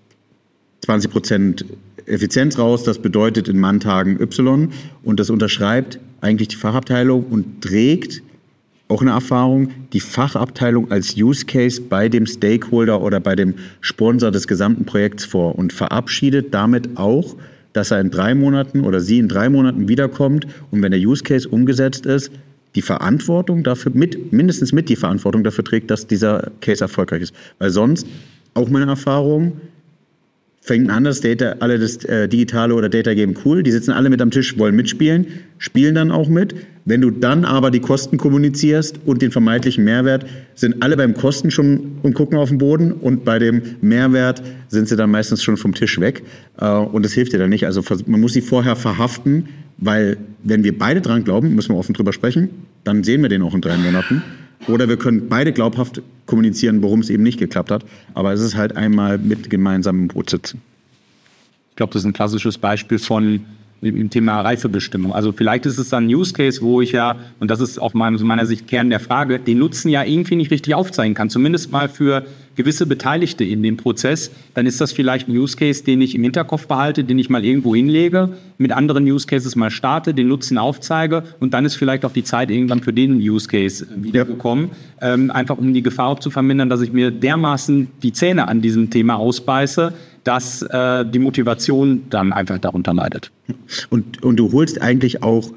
zwanzig Prozent Effizienz raus, das bedeutet in Manntagen Y und das unterschreibt eigentlich die Fachabteilung und trägt auch eine Erfahrung, die Fachabteilung als Use Case bei dem Stakeholder oder bei dem Sponsor des gesamten Projekts vor und verabschiedet damit auch, dass er in drei Monaten oder sie in drei Monaten wiederkommt und wenn der Use Case umgesetzt ist, die Verantwortung dafür, mit, mindestens mit die Verantwortung dafür trägt, dass dieser Case erfolgreich ist. Weil sonst, auch meine Erfahrung, fängt an, das Data, alle das äh, Digitale oder Data Game cool, die sitzen alle mit am Tisch, wollen mitspielen, spielen dann auch mit. Wenn du dann aber die Kosten kommunizierst und den vermeintlichen Mehrwert, sind alle beim Kosten schon und gucken auf den Boden und bei dem Mehrwert sind sie dann meistens schon vom Tisch weg äh, und das hilft dir dann nicht. Also man muss sie vorher verhaften, weil wenn wir beide dran glauben, müssen wir offen drüber sprechen, dann sehen wir den auch in drei Monaten. Oder wir können beide glaubhaft kommunizieren, warum es eben nicht geklappt hat. Aber es ist halt einmal mit gemeinsamem Boot sitzen. Ich glaube, das ist ein klassisches Beispiel von dem Thema Reifebestimmung. Also vielleicht ist es dann ein Use Case, wo ich ja, und das ist aus meiner Sicht Kern der Frage, den Nutzen ja irgendwie nicht richtig aufzeigen kann. Zumindest mal für gewisse Beteiligte in dem Prozess. Dann ist das vielleicht ein Use Case, den ich im Hinterkopf behalte, den ich mal irgendwo hinlege, mit anderen Use Cases mal starte, den Nutzen aufzeige und dann ist vielleicht auch die Zeit irgendwann für den Use Case wiedergekommen. Ja. Ähm, einfach um die Gefahr auch zu vermindern, dass ich mir dermaßen die Zähne an diesem Thema ausbeiße, dass äh, die Motivation dann einfach darunter leidet. Und, und du holst eigentlich auch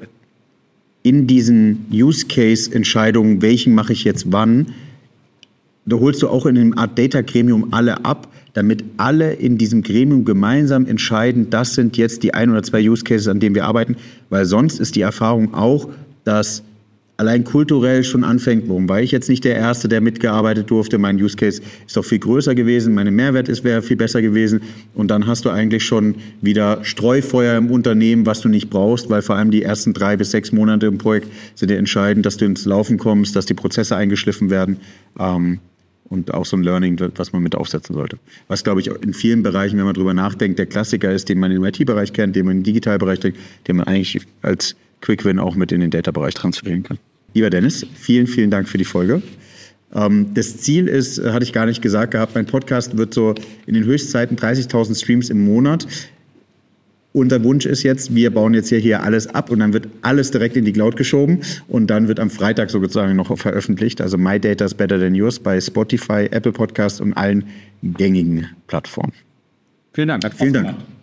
in diesen Use-Case-Entscheidungen, welchen mache ich jetzt wann, da holst du auch in einem Art Data-Gremium alle ab, damit alle in diesem Gremium gemeinsam entscheiden, das sind jetzt die ein oder zwei Use-Cases, an denen wir arbeiten, weil sonst ist die Erfahrung auch, dass allein kulturell schon anfängt, warum war ich jetzt nicht der Erste, der mitgearbeitet durfte, mein Use Case ist doch viel größer gewesen, mein Mehrwert ist wäre viel besser gewesen und dann hast du eigentlich schon wieder Streufeuer im Unternehmen, was du nicht brauchst, weil vor allem die ersten drei bis sechs Monate im Projekt sind ja entscheidend, dass du ins Laufen kommst, dass die Prozesse eingeschliffen werden ähm, und auch so ein Learning, was man mit aufsetzen sollte. Was, glaube ich, in vielen Bereichen, wenn man drüber nachdenkt, der Klassiker ist, den man im I T-Bereich kennt, den man im Digitalbereich kennt, den man eigentlich als Quick-Win auch mit in den Data-Bereich transferieren kann. Lieber Dennis, vielen, vielen Dank für die Folge. Ähm, das Ziel ist, hatte ich gar nicht gesagt gehabt, mein Podcast wird so in den Höchstzeiten dreißigtausend Streams im Monat. Unser Wunsch ist jetzt, wir bauen jetzt hier, hier alles ab und dann wird alles direkt in die Cloud geschoben und dann wird am Freitag sozusagen noch veröffentlicht. Also My Data is Better Than Yours bei Spotify, Apple Podcast und allen gängigen Plattformen. Vielen Dank. Hat Vielen Spaß Dank. gemacht.